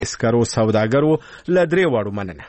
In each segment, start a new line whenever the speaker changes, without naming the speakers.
اسکرو سوداګرو له درې واړو مننه.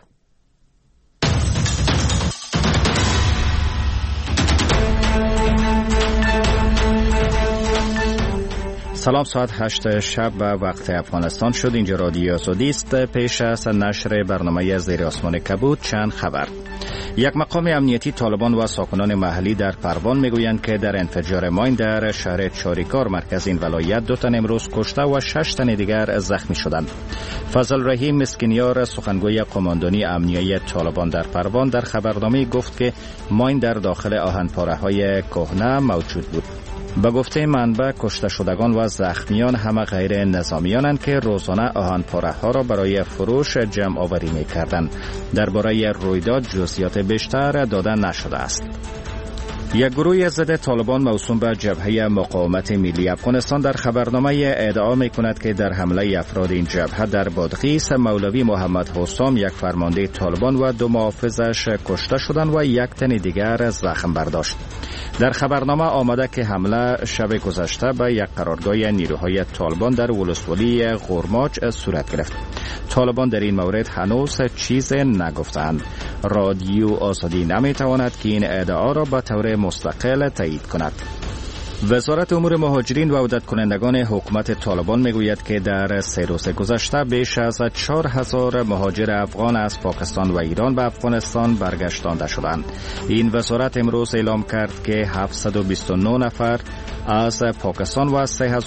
سلام، ساعت 8 شب به وقت افغانستان شد. اینجا رادیو آزادی است. پیش از نشر برنامه زیر آسمان کبود چند خبر. یک مقام امنیتی طالبان و ساکنان محلی در پروان میگویند که در انفجار ماین در شهر چاریکار مرکز این ولایت 2 تن امروز کشته و 6 تن دیگر زخمی شدند. فضل رحیم مسکینیار سخنگوی قماندانی امنیتی طالبان در پروان در خبرنامه گفت که ماین در داخل آهنپاره‌های کهنه موجود بود. به گفته منبع کشته شدگان و زخمیان همه غیر نظامیانند که روزانه آهنپاره‌ها را برای فروش جمع آوری می‌کردند. درباره رویداد جزئیات بیشتر داده نشده است. یک گروه ضد طالبان موسوم به جبهه مقاومت ملی افغانستان در خبرنامه ادعا می‌کند که در حمله افراد این جبهه در بادغیس مولوی محمد حسام یک فرمانده طالبان و 2 محافظش کشته شدند و 1 تن دیگر زخم برداشت. در خبرنامه آمده که حمله شب گذشته به یک قرارگاه نیروهای طالبان در ولسوالی غرماچ صورت گرفت. طالبان در این مورد هنوز چیز نگفتند. رادیو آزادی نمیتواند که این ادعا را به طور مستقل تایید کند. وزارت امور مهاجرین و عودت کنندگان حکومت طالبان میگوید که در 3 روز گذشته بیش از 4000 مهاجر افغان از پاکستان و ایران به افغانستان برگشتانده شدند. این وزارت امروز اعلام کرد که 729 نفر از پاکستان و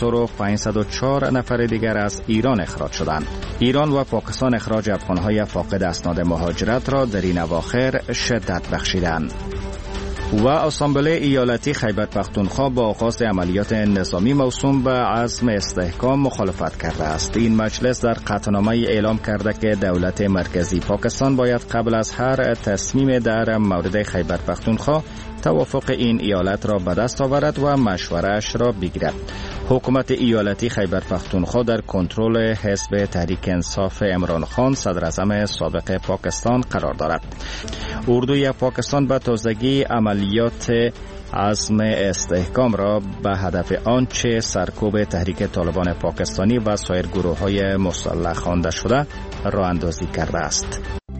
3504 نفر دیگر از ایران اخراج شدند. ایران و پاکستان اخراج افغانهای فاقد اسناد مهاجرت را در این اواخر شدت بخشیدند. و اسامبله ایالتی خیبر پختونخوا با آغاز عملیات نظامی موسوم به عزم استحکام مخالفت کرده است. این مجلس در قطعنامه اعلام کرده که دولت مرکزی پاکستان باید قبل از هر تصمیم در مورد خیبر پختونخوا توافق این ایالت را به دست آورد و مشوره‌اش را بگیرد. حکومت ایالتی خیبر پختونخوا در کنترل حزب تحریک انصاف عمران خان صدر اعظم سابق پاکستان قرار دارد. اردوی پاکستان به تازگی عملیات عزم استحکام را به هدف آنچه سرکوب تحریک طالبان پاکستانی و سایر گروه‌های مسلح خوانده شده راه اندازی کرده است.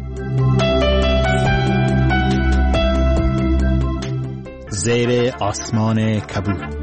زیر آسمان کبود.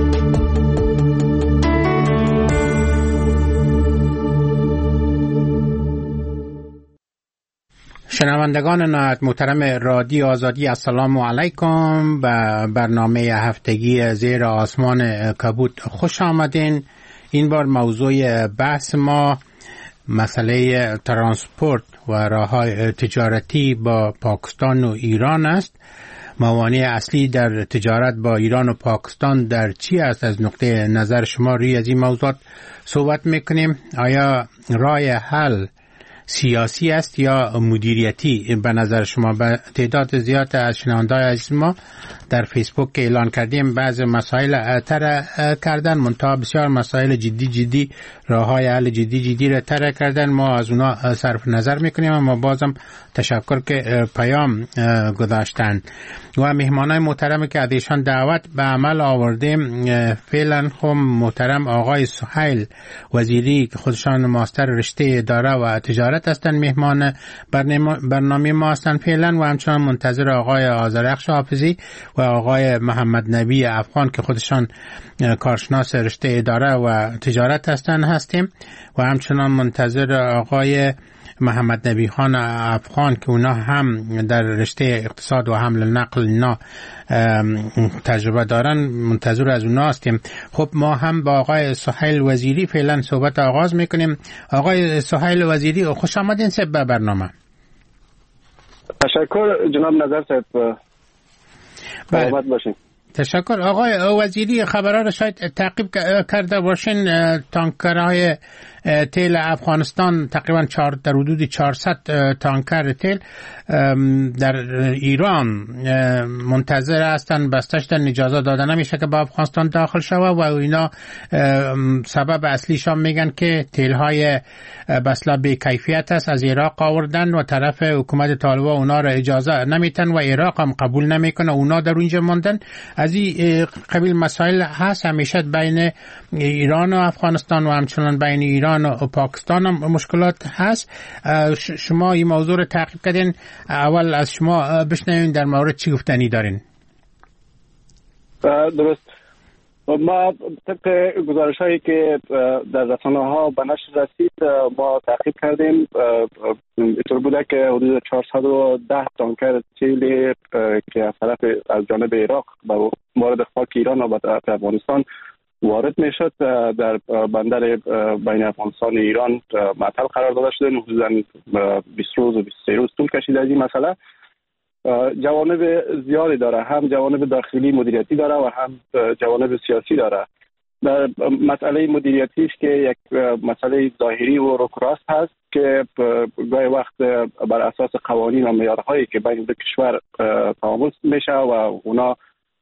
شنوندگان نهایت محترم رادیو آزادی، السلام علیکم. به برنامه هفتگی زیر آسمان کبود خوش آمدین. این بار موضوع بحث ما مسئله ترانسپورت و راه‌های تجارتی با پاکستان و ایران است. موانع اصلی در تجارت با ایران و پاکستان در چی است؟ از نقطه نظر شما روی از این موضوعات صحبت میکنیم. آیا راه حل سیاسی است یا مدیریتی به نظر شما؟ به تعداد زیاد از شنونده‌های عزیز ما در فیسبوک اعلان کردیم بعض مسائل طرح کردن، منتها بسیار مسائل جدی راه‌های حل جدی را طرح کردن. ما از اونا صرف نظر میکنیم، اما بازم تشکر که پیام گذاشتن و مهمانای محترم که از ایشان دعوت به عمل آوردیم. فعلا خب محترم آقای سهیل وزیری که خودشان ماستر رشته اداره و تجارت هستند مهمان برنامه ما هستند فعلا، و همچنان منتظر آقای آذرخش حافظی و آقای محمد نبی افغان که خودشان کارشناس رشته اداره و تجارت هستیم، و همچنان منتظر آقای محمد نبی خان افغان که اونا هم در رشته اقتصاد و حمل نقل اینا تجربه دارن، منتظر از اونا هستیم. خب ما هم با آقای سهیل وزیری فعلا صحبت آغاز میکنیم. آقای سهیل وزیری خوش آمدین به برنامه.
تشکر جناب نظر صاحب، سلامت باشین.
تشکر. آقای وزیری خبرها را شاید تعقیب کرده باشین، تانکرهای تیل افغانستان تقریبا در حدود 400 تانکر تیل در ایران منتظر هستند، بستش در اجازه داده نمیشه که با افغانستان داخل شوه و اینا سبب اصلیشان میگن که تیل‌های بسلا به کیفیت است از عراق آوردن و طرف حکومت طالبان اونا را اجازه نمیتن و عراق هم قبول نمیکنه، اونا در اونجا موندن. از این قبیل مسائل هست همیشه بین ایران و افغانستان و همچنان بین ایران ایران و پاکستان هم مشکلات هست. شما این موضوع رو تعقیب کردین، اول از شما بشنویم در مورد چی گفتنی دارین.
درست. ما طبق گزارش هایی که در رسانه ها به نشر رسید ما تعقیب کردیم. اینطور بوده که حدود 410 تانکر تیل که از جانب عراق وارد خاک ایران و طرف افغانستان وارد می شد در بندر بین افغانستان و ایران معطل قرار داده شده. حدوداً 20 روز و 23 روز طول کشیده از این مسئله. جوانب زیادی داره، هم جوانب داخلی مدیریتی داره و هم جوانب سیاسی داره. در مسئله مدیریتیش که یک مسئله ظاهری و روکراست هست که گاهی وقت بر اساس قوانین و معیارهایی که بین دو کشور تعامل میشه و اونا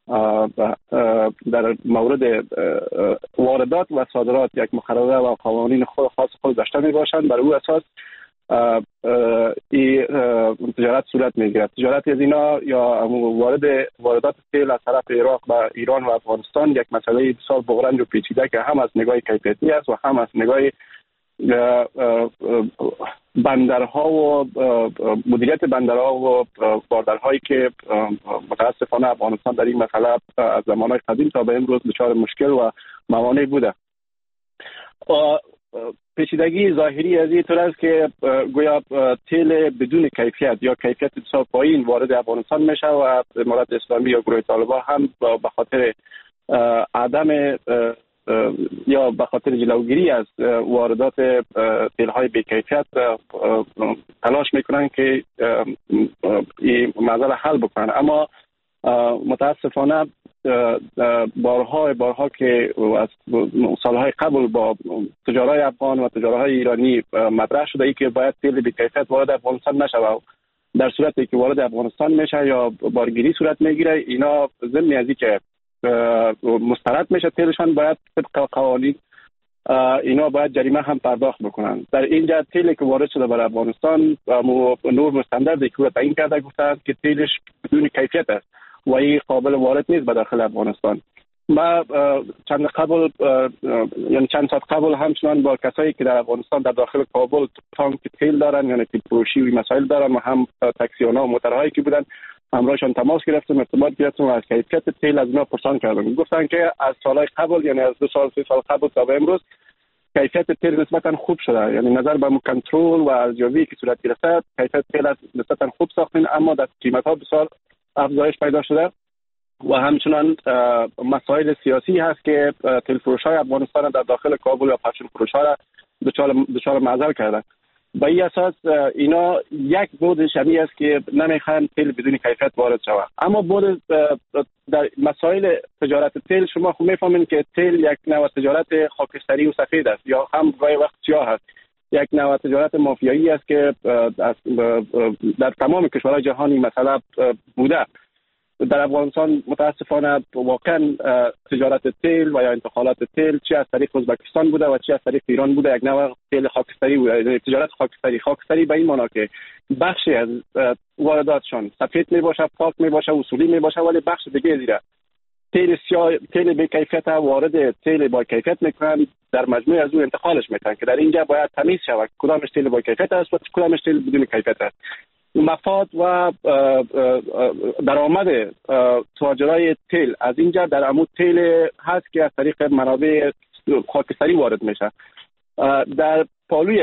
در مورد واردات و صادرات یک مقرره و قوانین خاص خود داشته می باشند. بر او اساس تجارت صورت میگیرد. تجارت از اینا یا واردات تیل از طرف عراق و ایران و افغانستان یک مسئله بسیار بغرنج و پیچیده که هم از نگاه کیفیتی است و هم از نگاه بندرها و مدیریت بندرها و باردرهایی که متاسفانه افغانستان در این مسئله از زمانهای قدیم تا به امروز دچار مشکل و موانع بوده. پیچیدگی ظاهری از این طور است که گویا تیل بدون کیفیت یا کیفیت بسیار پایین وارد افغانستان میشه و امارت اسلامی یا گروه طالبان هم به خاطر عدم یا به خاطر جلوگیری از واردات تیل‌های بی‌کیفیت تلاش میکنن که این مسئله حل بکنن. اما متاسفانه بارها که از سالهای قبل با تجارای افغان و تجارای ایرانی مطرح شده ای که باید تیل بی‌کیفیت وارد افغانستان نشه و در صورتی که وارد افغانستان میشه یا بارگیری صورت میگیره اینا ضمن از که مسترد میشه تیلشان باید طبق قوانین اینا باید جریمه هم پرداخت بکنن. در اینجا تیلی که وارد شده بر افغانستان نور مستندردی که تعیین کرده گفتند که تیلش بدون کیفیت است و این قابل وارد نیست به داخل افغانستان. ما چند ساعت قبل همچنان با کسایی که در افغانستان در داخل کابل تانک تیل دارن یعنی تیل فروشی و مسائل دارن و هم تاکسی‌ها و موترهایی که بودن همراهشان تماس گرفتم، ارتباط گرفتم و از کیفیت تیل از اینا پرسان کردم. گفتن که از سالهای قبل یعنی از 2 سال 3 سال قبل تا به امروز کیفیت تیل نسبتا خوب شده. یعنی نظر به کنترل و ارزیابی که صورت گرفته کیفیت تیل نسبتا خوب ساختن، اما در قیمت‌ها بسیار افزایش پیدا شده و همچنان مسائل سیاسی هست که تیل فروش‌های افغانستان در داخل کابل یا پرچم فروش‌ها را دچار معضل کردن. با این اساس اینا یک بود شبیه است که نمیخوان تیل بدون کیفیت وارد شود. اما بود در مسائل تجارت تیل شما خوب میفهمین که تیل یک نوع تجارت خاکستری و سفید است یا هم گاهی وقت سیاه است. یک نوع تجارت مافیایی است که در تمام کشورهای جهانی مثلا بوده. در افغانستان متاسفانه واقعا تجارت تیل و یا انتقالات تیل چه از طریق ازبکستان بوده و چه از طریق ایران بوده یک نوع تیل خاکستری بوده. تجارت خاکستری به این معنا که بخشی از وارداتشان سفید می باشه، پاک می باشه، اصولی می باشه، ولی بخش دیگه زیره تیل سیاه، تیل بی کیفیت وارد تیل با کیفیت میکنن، در مجموع از اون انتقالش میکنن که در اینجا باید تمیز شود کدامش تیل با کیفیت است و کدامش تیل بدون کیفیت است. مفاد و درآمد تاجرای تیل از اینجا در عمود تیل هست که از طریق منابع خاکستری وارد میشه. در پالوی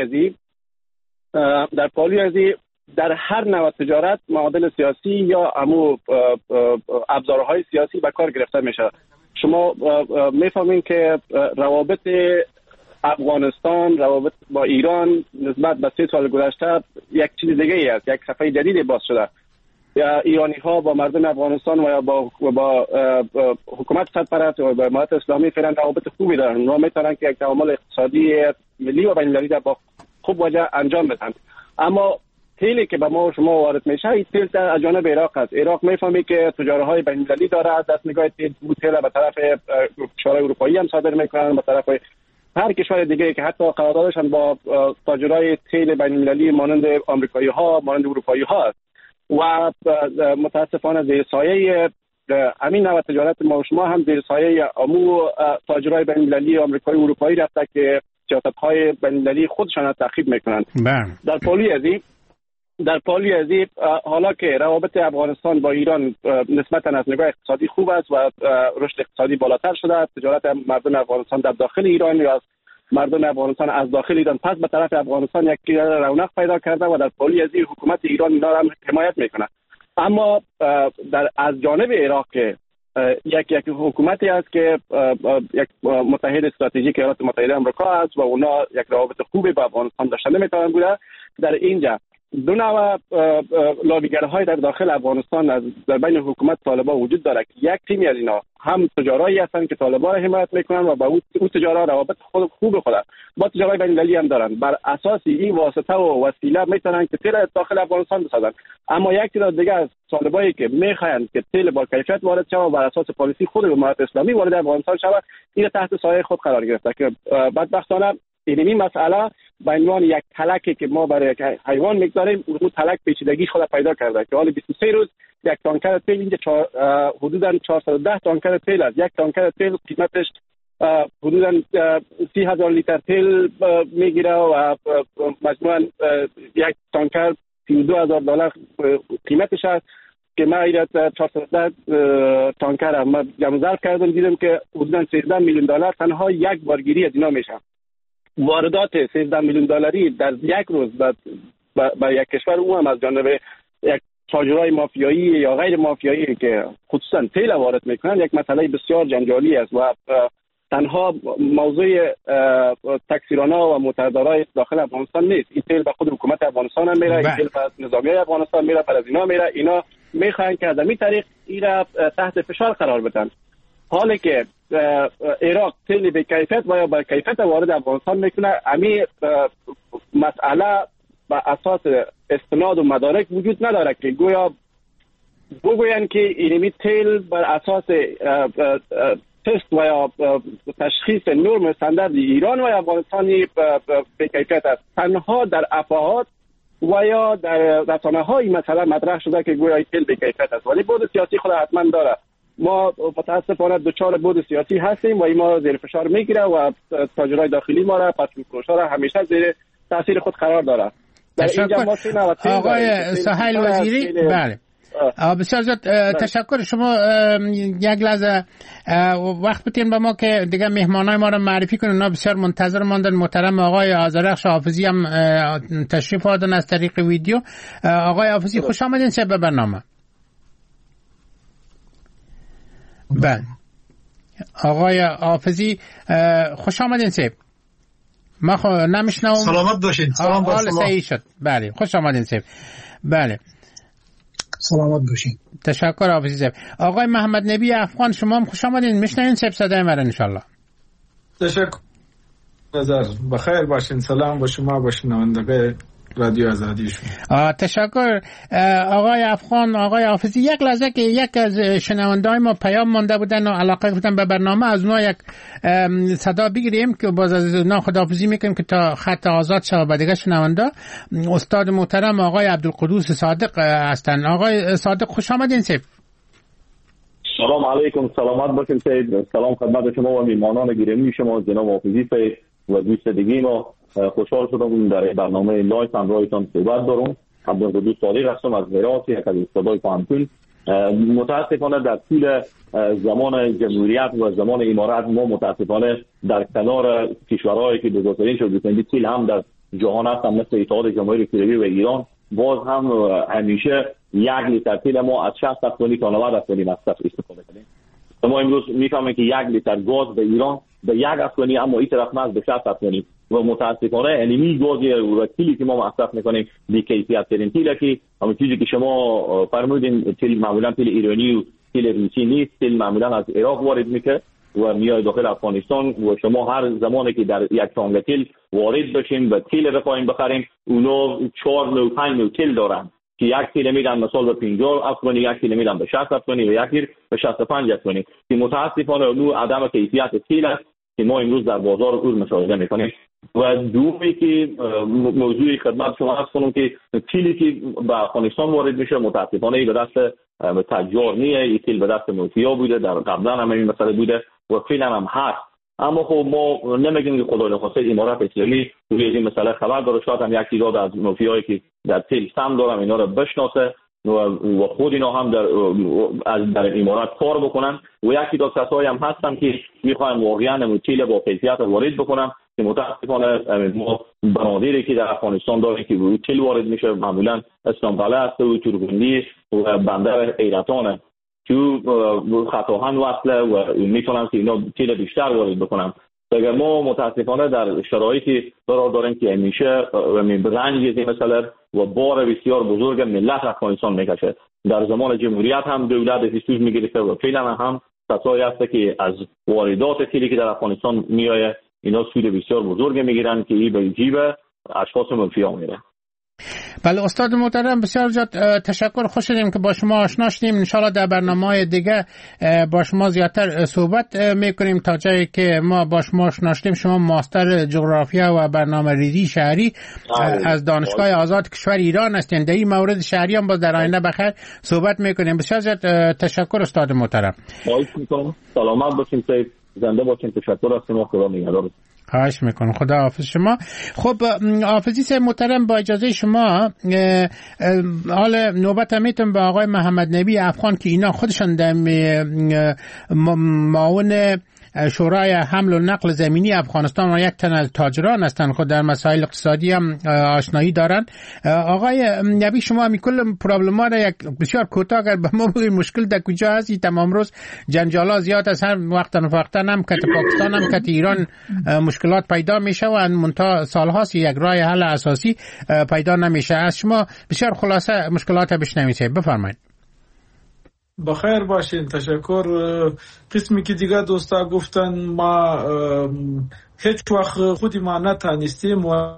ازی در هر نوع تجارت معادل سیاسی یا ابزارهای سیاسی به کار گرفته میشه. شما میفهمین که روابط افغانستان، روابط با ایران نسبت به 3 سال گذشته یک چیز دیگه ای است، یک صفحه جدیدی باز شده. ایرانی ها با مردم افغانستان و یا با حکومت سرپرست و با امارت اسلامی فعلا روابط خوبی دارن. اونا میتونن که یک تعامل اقتصادی ملی و بین المللی با خوب وجه انجام بدن. اما تیلی که به ما و شما وارد میشه این تیل از جانب عراق است. عراق میفهمی که تجارهای بین المللی داره، از دست نگاه تیل به طرف کشورهای اروپایی هم صادر میکنن، به طرف هر کشور دیگه که حتی قراردادشان با تاجرای تیل بین المللی مانند آمریکایی ها، مانند اروپایی ها است و متاسفانه زیر سایه همین نوع تجارت ما و شما هم زیر سایه تاجرای بین المللی آمریکایی و اروپایی رفته که سیاست‌های بین‌المللی خودشان را تعقیب میکنند. در پالی ازی حالا که روابط افغانستان با ایران نسبتاً از نگاه اقتصادی خوب است و رشد اقتصادی بالاتر شده است، تجارت مردم افغانستان در داخل ایران یا از مردم افغانستان از داخل ایران پس به طرف افغانستان یک رونق پیدا کرده و در پالی ازی حکومت ایران اینا را حمایت میکنه. اما از جانب عراق که یک حکومتی است که یک متحد استراتژیک ایالات متحده آمریکا است و اونا یک روابط خوبی با افغانستان داشته نمیتونن بوده، در اینجا دو نوع لابیگرهای در داخل افغانستان در بین حکومت طالبان وجود داره که یک تیمی از اینا هم تجارایی هستند که طالبان را حمایت میکنن و با اون تجارا روابط خوب خود با تجارای بین‌المللی هم دارن. بر اساس این واسطه و وسیله میتونن که تیل داخل افغانستان بسازن. اما یک تعداد دیگه از طالبایی که میخواین که تیل با کیفیت وارد شود و بر اساس پالیسی خود جمهوریت اسلامی وارد افغانستان شود، این تحت سایه خود قرار گرفته که بدبختانه این مسئله به عنوان یک تلکی که ما برای یک حیوان میگذاریم، اون تلک پیچیدگی خود پیدا کرده که حالا 23 روز یک تانکر تیل اینجا حدوداً 410 تانکر تیل است. یک تانکر تیل قیمتش حدوداً 30,000 لیتر تیل میگیره و مجموعاً یک تانکر $32,000 قیمتش است که ما ایراد 410 تانکر ما جمع ظرف کردم، دیدم که حدوداً $13 میلیون تنها یک بارگیری از اینا میشه. واردات $13 میلیون در یک روز با یک کشور، اون هم از جانب یک تاجرای مافیایی یا غیر مافیایی که خصوصا تیل وارد میکنن، یک مسئله بسیار جنجالی است و تنها موضوع تکثیرانه و متحدارای داخل افغانستان نیست. این تیل به خود حکومت افغانستان هم میره، این تیل به نظامی افغانستان میره، پر از اینا میره. اینا میخواین که از این طریق این را تحت فشار قرار بدن. حالی که عراق تیل به کیفیت و یا با کیفیت وارد افغانستان میکنه، امی مسئله با اساس استناد و مدارک وجود نداره که گویا بگوین که اینمی تیل بر اساس تست و یا تشخیص نرم استاندارد ایران و افغانستانی به کیفیت است. تنها در افواهات و یا در رسانه‌های مثلا مطرح شده که گویا تیل به کیفیت است، ولی بود سیاسی خود حتما داره. ما متاسفانه دچار بود سیاسی هستیم و این ما زیر فشار میگیره و تاجرای داخلی ما را، پتروفروشا را همیشه زیر تاثیر خود قرار داره.
تشکر آقای سهیل وزیری. بله بسیار زیاد تشکر. شما یک لحظه وقت بتین به ما که دیگه مهمانای ما رو معرفی کنیم. اونا بسیار منتظر ماندن. محترم آقای آذرخش حافظی هم تشریف آوردن از طریق ویدیو. آقای حافظی خوش آمدین به برنامه. بله آقای حافظی خوش آمدین سیب. ما نمیشنوم.
سلامت باشین. سلام بر شما.
صحیح شد. بله خوش آمدین سیب. بله
سلامت باشین.
تشکر حافظی سیب. آقای محمد نبی افغان شما هم خوش آمدین. میشنوین سیب صدای مرا ان شاء الله.
تشکر. نظر بخیر باشین. سلام با شما با شنوندگان رادیو آزادی شما.
تشکر آقای افغان. آقای حافظی یک لحظه که یک از شنونده‌های ما پیام مونده بودن و علاقه بودن به برنامه، از اونها یک صدا بگیریم که باز از اونها خداحافظی میکنیم که تا خط آزاد شود. به دیگه شنونده استاد محترم آقای عبدالقدوس صادق هستن. آقای صادق خوش آمدین سیب.
سلام علیکم. سلامت باشین سید. سلام خدمت شما و میهمانان گرامی شما جناب حافظی سید و دوست دیگه ما. خوشحال شدم در برنامه لایف همراهتان صحبت دارم. عبدالقدوس صادق هستم از هرات، یک از استادای پانتون. متاسفانه در طول زمان جمهوریت و زمان امارت ما متاسفانه در کنار کشورهایی که بزرگترین شدند تیل هم در جهان هستن مثل اتحاد جماهیر شوروی و ایران، باز هم همیشه یک لیتر تیل ما از 60 افغانی تا 90 افغانی مصرف استفاده کنیم. ما امروز میفهمیم که یک لیتر گاز به ایران به 1 افغانی، اما این طرف ما به 60 افغانی و متاسفانه انمی گاز و تیلی که ما مصرف میکنیم بی کیفیت ترین تیله که همون چیزی که شما فرمودین تیل معمولا تیل ایرانی و تیل روسی نیست. تیل معمولا از عراق وارد میشه و میاد داخل افغانستان و شما هر زمانی که در یک تانک تیل وارد بشین و تیل بخوایم بخریم، اونا 4 نوع 5 نوع تیل دارن که یک تیل میدن مثلا به 50 افغانی، یک تیل میدن به 60 افغانی و یک به 65 افغانی که متاسفانه نوع عدم کیفیت تیل است که ما امروز در بازار اون مشاهده میکنیم. و دومی که موضوعی خدمت شما هست کنم که تیلی که به افغانستان وارد میشه متاسفانه به دست تجار نیه. این تیل به دست مافیا بوده، در قبلا هم این مسئله بوده و فعلا هم هست اما خب ما نمیگیم که خدای نخواسته امارات اسلامی روی این مسئله خبر داره، شاید هم یک تعداد از مافیایی که در تیل سم دارن اینا رو بشناسه و خود اینا هم در امارات کار بکنن و یکی دو کسایی هم هستن که میخوایم واقعا تیل با کیفیت وارد بکنن که متاسفانه ما بنادری که در افغانستان داریم که روی تیل وارد میشه معمولا اسلام قلعه است و تورگندی و بندر ایرتانه که خطاهن وصله و میتونن که اینا تیل بیشتر وارد بکنن. اگر ما متاسفانه در شرایطی قرار داریم که همیشه رنج این مسئله و بار بسیار بزرگ ملت افغانستان میکشه. در زمان جمهوریت هم دولت سوز میگرفته و فعلا هم کسایی هست که از واردات تیلی که در افغانستان میآیه اینا سود بسیار بزرگ میگیرن که این به جیب اشخاص منفیا میره.
بله استاد محترم بسیار زیاد تشکر، خوش شدیم که با شما آشنا شدیم. ان شاءالله در برنامه‌های دیگه با شما زیادتر صحبت میکنیم. تا جایی که ما با شما آشنا شدیم شما ماستر جغرافیا و برنامه‌ریزی شهری از دانشگاه آزاد کشور ایران هستین. در این مورد شهری هم باز در آینده بخیر صحبت میکنیم. بسیار زیاد تشکر استاد محترم.
خواهش میکنم. سلامت باشین، زنده باشین. تشکر از شما. خدا نگهدار.
خواهش میکنم. خدا حافظ شما. خب حافظی صاحب محترم، با اجازه شما حال نوبت میتونم به آقای محمد نبی افغان که اینا خودشان در معاون شورای حمل و نقل زمینی افغانستان و یک تن از تاجران هستند، خود در مسائل اقتصادی هم آشنایی دارن. آقای نبی شما همی کل پرابلم‌ها را یک بسیار کوتاه اگر به ما بگید مشکل در کجا هست؟ تمام روز جنجالا زیاد از هر وقتا هم که پاکستان هم که ایران مشکلات پیدا میشه و منتها سالهاست یک راه حل اساسی پیدا نمیشه. از شما بسیار خلاصه مشکلات بشنوید. بفرمایید.
بخیر باشین. تشکر. قسمی که دیگه دوستا گفتن ما هیچ وقت خودی ما نتانستیم و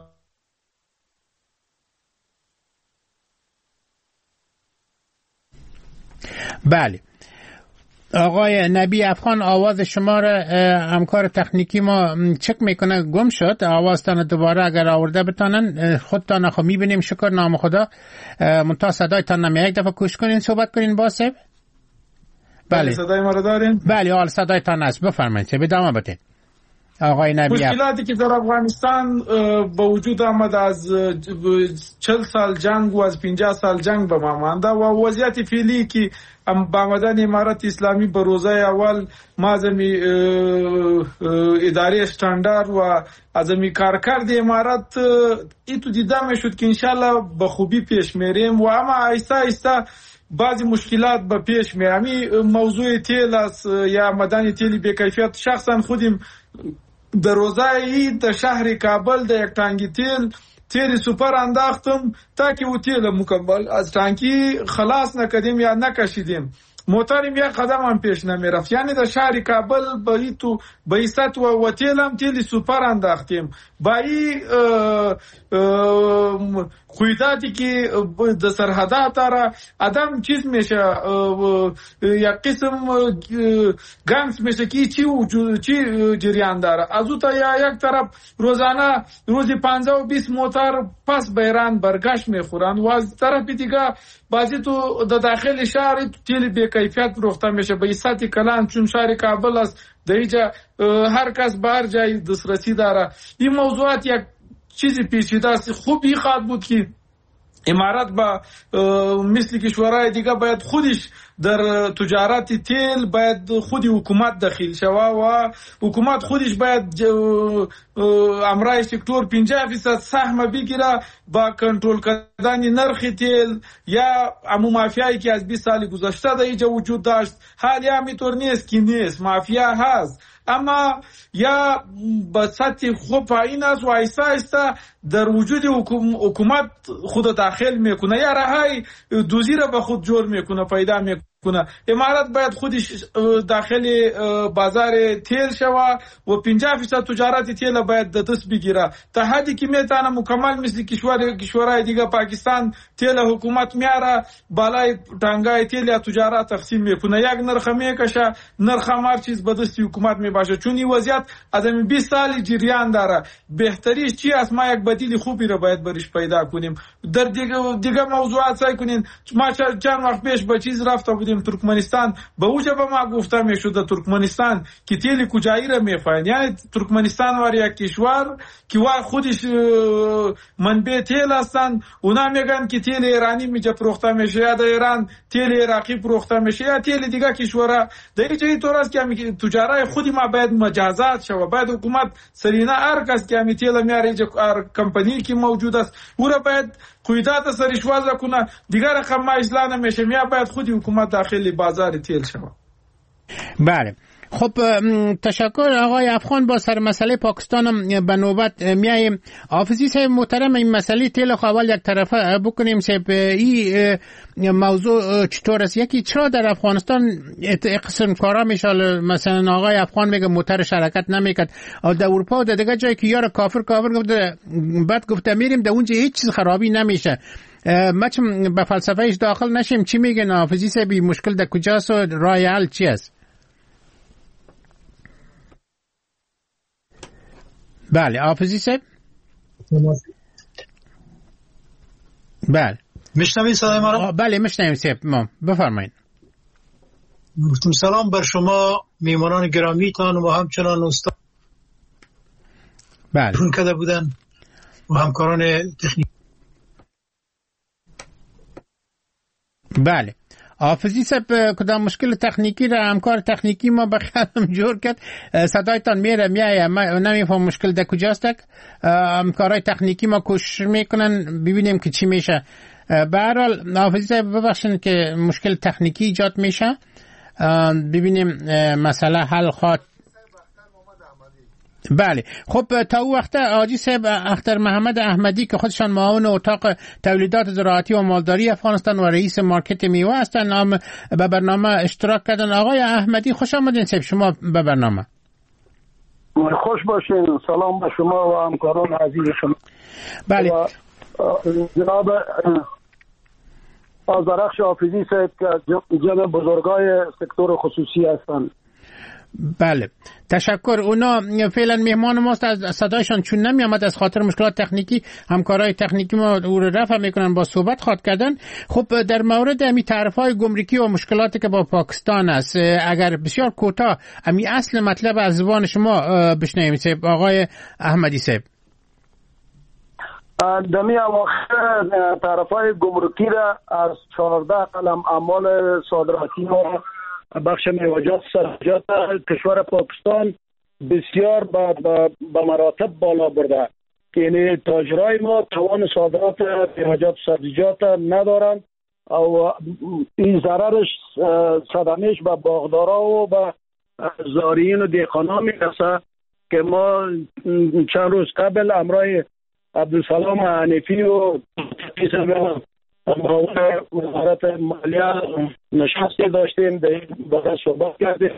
بله آقای نبی افغان آواز شما را همکار تکنیکی ما چک میکنه گم شد. آوازتان دوباره اگر آورده بتانن خودتان خو میبینیم. شکر نام خدا. منتها صدایتان نمی یک دفعه کوشش کنین صحبت کنین با بله
صدای ما رو دارین؟
بله حال صدایتان هست. بفرمایید. ادامه بدین آقای نبی.
مشکلاتی که در افغانستان با وجود آمد از 40 سال جنگ و از 50 سال جنگ به ما مانده و وضعیت فعلی که با آمدن امارت اسلامی به روزه اول ما زمی اداره استاندارد و از می کارکرد امارت ایتو دیده میشد که انشالله به خوبی پیش میریم و اما آیسته آیسته بعضی مشکلات به پیش میرمی. موضوع تیل است یا آمدن تیل به کیفیت. شخصا خودم در روزه در شهر کابل در یک تانکی تیل سوپر انداختم تا که او تیل مکمل از تانکی خلاص نکردیم یا نکشیدیم. موترم یک قدم هم پیش نمیرفت. یعنی در شهر کابل با ایست و تیل سوپر انداختیم. با این قیداتی که در سرحدات را آدم چیز میشه یک قسم گنس میشه که چی جریان داره. از او تا یک طرف روزانه روزی 15 و 20 موتر پس به ایران برگشت میخورن و از طرف دیگه بعضی تو در داخل شهر تیل بی کیفیت فروخته میشه. به ایساتی کلان چون شهر کابل است در اینجا هر کس به هر جای دسترسی داره. این موضوعات یک چیزی پیچیده است. خوب این خواهد بود که امارات با مثل کشورهای دیگه باید خودش در تجارت تیل باید خودی حکومت داخل شوه و حکومت خودش باید امرای سکتور 50% سهم بگیره با کنترل کردن نرخ تیل یا امو مافیایی که از 20 سال گذشته در اینجا وجود داشت. حالی همینطور نیست که نیست، مافیا هست اما یا به سطح خوب پایین است و آیسته آیسته در وجود حکومت خود داخل میکنه یا راهای دوزی را به خود جور میکنه پیدا میکنه. امارات باید خودش داخل بازار تیل شوه و 50% تجارت تیل باید دست بگیره تا حدی که میتونه مکمل مثل کشورهای دیگه پاکستان تیل حکومت میاره بالای تانگای تیل یا تجارت تقسیم میکنه. یک نرخ میکشه، نرخ هر چیز به دست حکومت میباشه. چون این وضعیت از 20 سال جریان داره. بهتریش چی است؟ ما یک بدیل خوبی رو باید برش پیدا کنیم. در دیگه موضوعات سعی کنین. ما چند وقت پیش به چیز رفته بودیم بودیم ترکمنستان، به اوجه به ما گفته میشد در ترکمنستان که تیل کجایی را میفهمند. یعنی ترکمنستان وار یک کشور که وار خودش منبع تیل هستند، اونا میگن که تیل ایرانی میجا فروخته میشه یا در ایران تیل عراقی فروخته میشه یا تیل دیگه کشورها. در اینجا طور است که تجارای خودی ما باید مجازات شوه. باید حکومت سرینا هر کس که همی تیل میاره کمپانی که موجود است او را باید قیودات سرش وضع کنه. دیگر رقم ما اصلاح نمیشه، یا باید خودی حکومت داخلی بازار تیل شوه.
بله خب تشکر آقای افغان. با سر مسئله پاکستان به نوبت میاییم. حافظی صاحب محترم، این مسئله تیل اول یک طرفه بکنیم. صاحب این موضوع چطور است؟ یکی چرا در افغانستان قسم کارا میشه؟ مثلا آقای افغان میگه موترش حرکت نمیکرد، در اروپا و در دیگه جایی که یار کافر گفته، بعد گفته میریم در اونجا هیچ چیز خرابی نمیشه. ما چون به فلسفهش داخل نشیم، چی میگن حافظی صاحب؟ مشکل در کجاست و راه حل چی است؟ بله حافظی صاحب. بله
میشنوید صدای ما را؟
بله میشنویم صاحب، ما بفرمایید.
گفتم سلام بر شما میهمانان گرامیتان و همچنان استاد
بله
کرده بودن و همکاران تکنیکی.
بله حافظی صاحب کدام مشکل تکنیکی را همکار تکنیکی ما بخیالم جور کرد، صدایتان میایه، ما نمیفهم مشکل در کجاست. همکارای تکنیکی ما کوشش میکنن ببینیم که چی میشه. به هر حال حافظی صاحب ببخشن که مشکل تکنیکی ایجاد میشه، ببینیم مسئله حل خواهد. بله خب تا او وقت حاجی صاحب اختر محمد احمدی که خودشان معاون اتاق تولیدات زراعتی و مالداری افغانستان و رئیس مارکت میوه هستند به برنامه اشتراک کردن. آقای احمدی خوش آمدین صاحب شما به برنامه.
خوش باشین. سلام به شما و همکاران عزیز شما.
بله
جناب آذرخش حافظی صاحب که جمع بزرگای سکتور خصوصی هستند.
بله تشکر. اونا فعلا مهمان ماست، از صدایشان چون نمی آمد از خاطر مشکلات تکنیکی همکارای تکنیکی ما او رو رفع میکنن با صحبت خواهد کردن. خب در مورد امی تعرفه‌های گمرکی و مشکلاتی که با پاکستان است، اگر بسیار کوتاه امی اصل مطلب از زبان شما بشنویم صاحب آقای احمدی صاحب.
دمی اواخر تعرفه‌های گمرکی را از 14 قلم اعمال صادراتی و بخش میوه‌جات سبزیجات کشور پاکستان بسیار به مراتب بالا برده که یعنی تاجرای ما توان صادرات میوه‌جات سبزیجات ندارند و این ضررش صدمش به باغدارا و به زارعین و دهقانان میرسه که ما چند روز قبل امرای عبدالسلام حنیفی و معاون وزارت مالیه نشستی داشتیم، در این باره صحبت کردیم.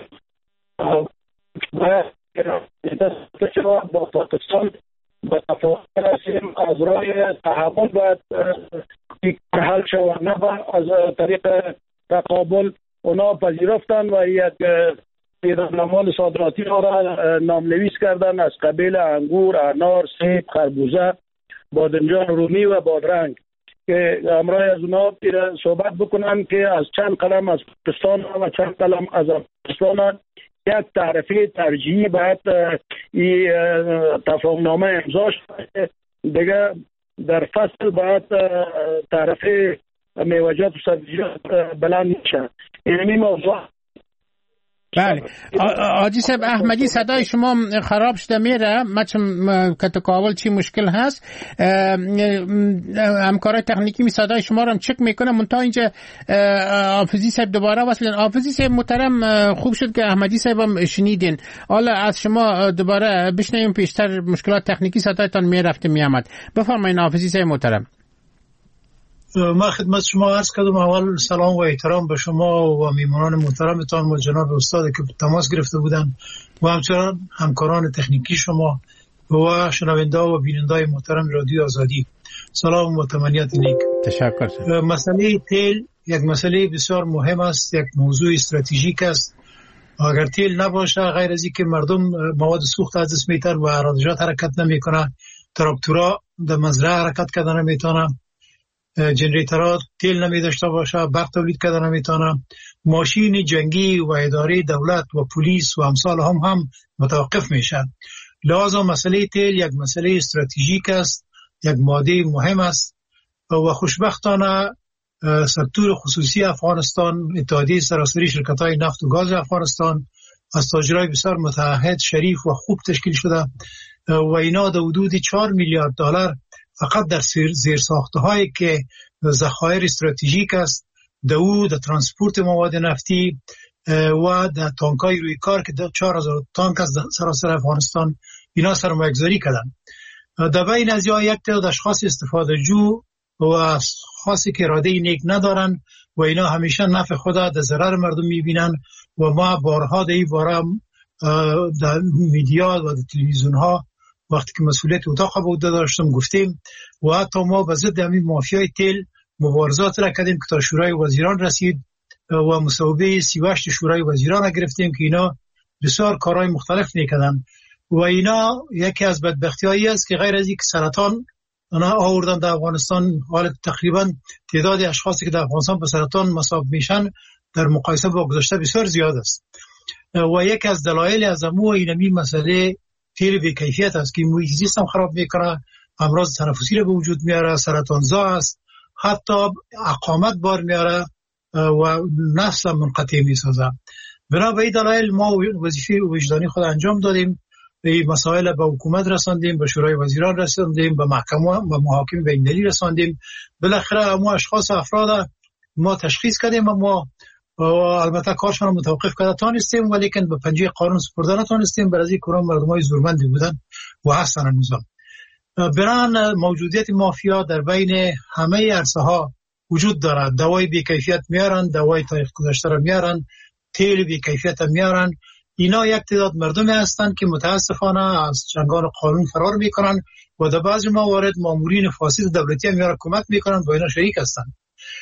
با پاکستان به تفاهم رسیم، از راه تحمل باید حل شود، نه از طریق تقابل. اونا پذیرفتن و یک پیرامال صادراتی را نامنویس کردن از قبیل انگور، انار، سیب، خربوزه، بادمجان رومی و بادرنگ که امرای از اونا صحبت بکنن که از چند قلم از پاکستان و چند قلم از افغانستان یک تعرفه ترجیحی باید این تفاهمنامه امضا شده. دیگه در فصل باید تعرفه میوه‌جات و سبزیجات بلند میشه. این موضوع.
بله حاجی صاحب احمدی صدای شما خراب شده میره، ما که تکاول چی مشکل هست. همکارای تکنیکی می صدای شما رو هم چک میکنه. منتها اینجا حافظی صاحب دوباره وصلن. حافظی صاحب محترم خوب شد که احمدی صاحب هم شنیدین. حالا از شما دوباره بشنویم، پیشتر مشکلات تکنیکی صدایتان میرفته میامد. بفرمایید حافظی صاحب محترم.
ما خدمت شما عرض کردم. اول سلام و احترام به شما و میهمانان محترمتان و جناب استاد که تماس گرفته بودن و همچنان همکاران تکنیکی شما و شنونده و بیننده محترم رادیو آزادی. سلام و تمنیت نیک.
تشکر.
مسئله تیل یک مسئله بسیار مهم است، یک موضوع استراتژیک است. اگر تیل نباشه، غیر از اینکه مردم مواد سوخت از دست میتن و اراضیات حرکت نمیکنه، تراکتورها در مزرعه حرکت کردن نمیتونن، جنریترها تیل نمی داشته باشه، برق تولید کرده نمیتونه، ماشین جنگی و اداره دولت و پلیس و امثال هم متوقف میشه. لازم مسئله تیل یک مسئله استراتژیک است، یک ماده مهم است و خوشبختانه سکتور خصوصی افغانستان، اتحادیه سراسری شرکت‌های نفت و گاز افغانستان از تاجرای بسیار متعهد، شریف و خوب تشکیل شده و اینا در حدود 4 میلیارد دلار فقط در زیرساخت‌هایی که ذخایر استراتژیک است، در ترانسپورت مواد نفتی و در تانک‌های روی کار که 4000 تانک از سراسر افغانستان اینا سرمایه‌گذاری کردن. در بین از یک تعداد اشخاص استفاده جو و اشخاصی که اراده نیک ندارن و اینا همیشه نفع خود در ضرر مردم میبینن و ما بارها در این باره در میدیا و در تلویزیون ها وقتی که مسئولیت اتاق بود داشتم گفتیم و حتی ما به ضد همین مافیای تیل مبارزات را کردیم که تا شورای وزیران رسید و مصوبه 38 شورای وزیران را گرفتیم که اینا بسیار کارهای مختلف میکردن و اینا یکی از بدبختی‌هایی است که غیر از اینکه سرطان اونا آوردن در افغانستان، حال تقریبا تعداد اشخاصی که در افغانستان به سرطان مصاب میشن در مقایسه با گذشته بسیار زیاد است و یک از دلایل از اینمی مسئله تیل بی‌کیفیت است که محیط زیست هم خراب میکنه، امراض تنفسی رو به وجود میاره، سرطانزا است، حتی اقامت بار میاره و نفس هم منقطع میسازه. بنا به این دلایل ما وظیفه وجدانی خود انجام دادیم، به مسائل به حکومت رساندیم، به شورای وزیران رساندیم، به محکمه و محاکم بین‌المللی رساندیم. بالاخره ما اشخاص افراد ما تشخیص کردیم، ما البته کارشون رو متوقف کرده تانستیم ولیکن به پنجه قانون سپرده نتانستیم، برای کدام مردمای زورمندی بودن و هستن هنوزم. بران موجودیت مافیا در بین همه عرصه ها وجود دارد. دوای بی‌کیفیت میارن، دوای تاریخ گذشته رو میارن، تیل بی‌کیفیت میارن. اینا یک تعداد مردمی هستند که متاسفانه از چنگال قانون فرار میکنن و در بعضی موارد مامورین فاسد دولتی هم میاره کمک میکنن و اینا شریک هستند.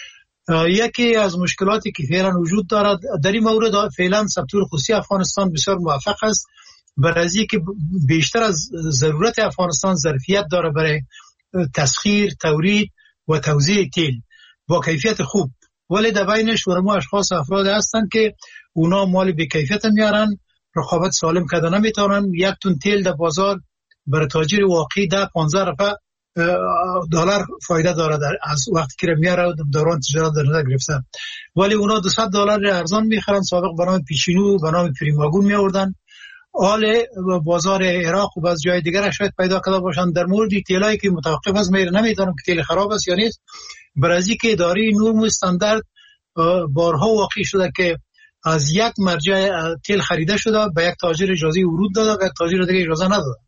یکی از مشکلاتی که فعلا وجود دارد در این مورد، فعلا سکتور خصوصی افغانستان بسیار موفق است برای که بیشتر از ضرورت افغانستان ظرفیت داره برای تسخیر، تولید و توزیع تیل با کیفیت خوب، ولی در بینش ورمو اشخاص افراد هستند که اونا مال بی کیفیت میارن، رقابت سالم کردن نمیتونن. یک تن تیل در بازار برای تاجر واقعی $15 دلار فایده داره از وقتی که میاره دوران تجارت در نظر گرفته، ولی اونا $200 ارزان میخرن. سابق به نام پیشینو به نام پریماگون میآوردن، حال بازار عراق و بعض جای دیگر شاید پیدا کرده باشن. در مورد تیلایی که متوقف است نمیدونم که تیل خراب است یا نیست، برای که اداره نرم و استاندارد بارها واقع شده که از یک مرجع تیل خریده شده به یک تاجر اجازه ورود داده و یک تاجر دیگه اجازه نداده.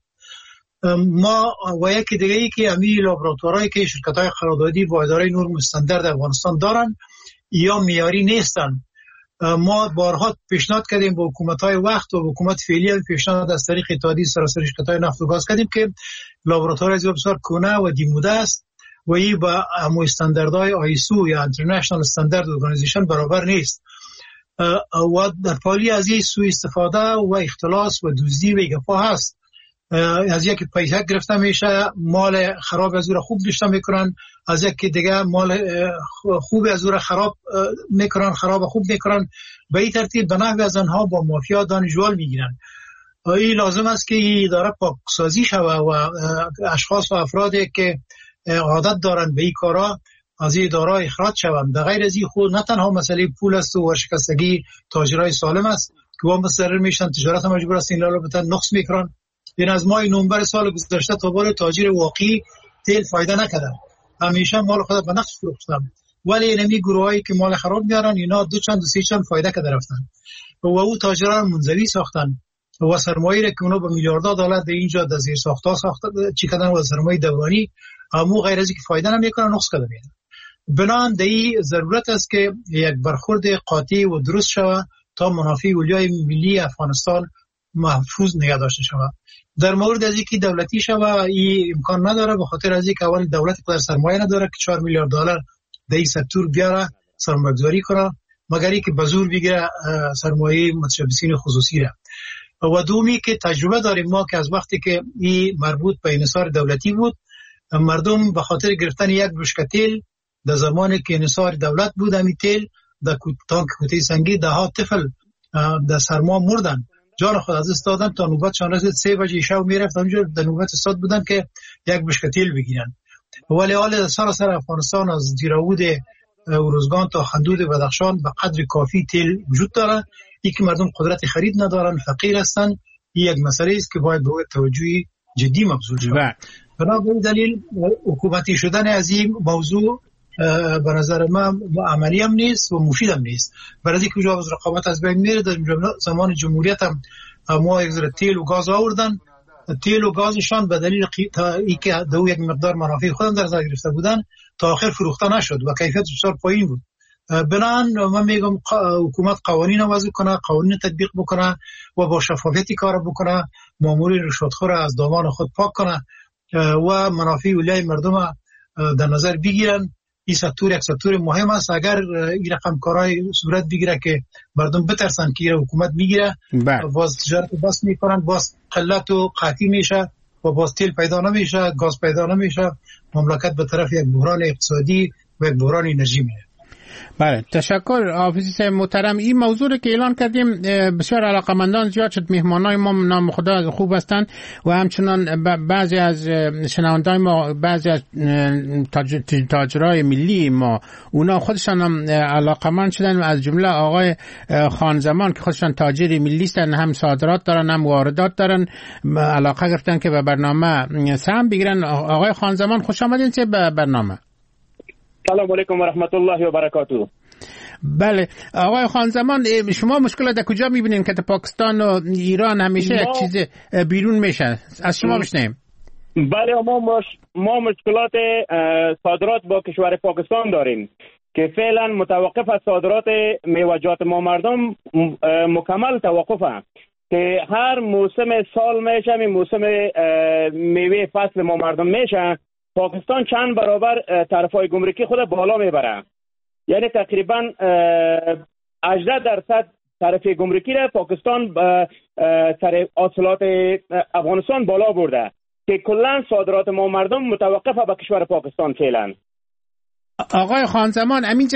ما و یکی دیگه ای که امی لابراتوارایی که شرکت‌های قراردادی و اداره نرم و استاندارد افغانستان دارن یا معیاری نیستن. ما بارها پیشنهاد کردیم به حکومت‌های وقت و حکومت فعلی پیشنهاد از طریق اتحادیه سراسری شرکت‌های نفت و گاز کردیم که لابراتوار از بسیار کهنه و دیموده است و این با استانداردهای آیسو یا اینترنشنال استاندارد ارگانیزیشن برابر نیست و در پالی از این سوء استفاده و اختلاس و دزدی و گپا هست. از یک پیسه گرفته میشه، مال خراب از او خوب نشته میکنن، از یک دیگه مال خوب از او خراب میکنن، خراب خوب میکنن. به این ترتیب به نحو از آنها با مافیا دانشجویان میگیرن. این لازم است که این اداره پاکسازی شود و اشخاص و افرادی که عادت دارن به این کارا از این اداره اخراج شوند. در غیر از این خود نه تنها مسئله پول است و ورشکستگی تاجرای سالم است که وام مضطر میشن، تجارت مجبور است این لالو بتن نقص میکنن. این از ماه نوامبر سال گذشته تا بار تاجر واقعی تیل فایده نکردن، همیشه مال خود به نقص فروختن، ولی اینمی گروهایی که مال خراب میارن اینا دو سه چند فایده کرده رفتن و او تاجران منزوی ساختن و سرمایه‌ای که اونا به میلیاردها دلار در اینجا در زیر ساخت‌ها ساختن چی کردن و سرمایه دورانی همو غیر از اینکه فایده نمیکنن نقص کرده میاد. بنابراین در ضرورت است که یک برخورد قاطع و درست شود تا منافع اولیای ملی افغانستان محفوظ نگه داشته شود. در مورد از اینکه دولتی شود این امکان نداره، به خاطر از اینکه اول دولت قدر سرمایه نداره که 4 میلیارد دلار در این سکتور بیاره سرمایه‌گذاری کنه، مگر اینکه به زور بگیره سرمایه متشبثین خصوصی را. و دومی که تجربه داریم ما که از وقتی که این مربوط به انحصار دولتی بود، مردم به خاطر گرفتن یک بشکه تیل در زمانی که انحصار دولت بود همی تیل در تانک کوته سنگی ده ها طفل در سرما مردن، جان خود از دست دادن تا نوبتشان رسید 3 بجه شب میرفت همینجور در نوبت استاد بودن که یک بشکه تیل بگیرن. ولی حال سراسر افغانستان از دیراود اروزگان تا خندود بدخشان به قدر کافی تیل وجود داره. این که مردم قدرت خرید ندارن، فقیر هستن، این یک مسئله است که باید به توجهی جدی مبذول شود. بنابراین دلیل حکومتی شدن از این موضوع به نظر من عملی هم نیست و مفید هم نیست. برای اینکه کجا از رقابت از بین میره. در زمان جمهوریت هم ما یک ذره تیل و گاز آوردن، تیل و گازشان به دلیل اینکه دو یک مقدار منافع خودم در نظر گرفته بودن تا آخر فروخته نشد و کیفیت بسیار پایین بود. بنابراین من میگم حکومت قوانین وضع کنه، قوانین تطبیق بکنه و با شفافیتی کار بکنه، مامورین رشوتخور از دامان خود پاک کنه و منافع اولیای مردم در نظر بگیرن. این سکتور یک سکتور مهم است. اگر این رقم کارهای صورت بگیره که مردم بترسن که حکومت میگیره، باز تجارت بس میکنن، باز قلت و قحطی میشه و باز تیل پیدا نمیشه، گاز پیدا نمیشه، مملکت به طرف یک بحران اقتصادی و یک بحران انرژی میره.
بله، تشکر حافظ محترم. این موضوع رو که اعلان کردیم بسیار علاقمندان زیاد شد. مهمانای ما نام خدا خوب هستند و همچنان بعضی از شنوندای ما، بعضی از تاجرای ملی ما، اونا خودشان هم علاقمند شدن، از جمله آقای خانزمان که خودشان تاجر ملی هستند، هم صادرات دارن هم واردات دارن، علاقه گرفتن که به برنامه سهم بگیرن. آقای خانزمان خوش آمدین به برنامه.
سلام علیکم و رحمت الله و برکاته.
بله آقای خانزمان، شما مشکل در کجا میبینین که پاکستان و ایران همیشه یک چیز بیرون میشه؟ از شما بشنیم.
بله، ما مشکلات صادرات با کشور پاکستان داریم که فعلا متوقف از صادرات میوه‌جات ما مردم مکمل توقفه که هر موسم سال میشه، می موسم میوه فصل ما مردم میشه، پاکستان چند برابر طرفای گمرکی خود بالا میبره. یعنی تقریبا 18% طرف گمرکی را پاکستان سر حاصلات افغانستان بالا برده که کلا صادرات ما مردم متوقفه به کشور پاکستان فعلا.
آقای خانزمان امینجا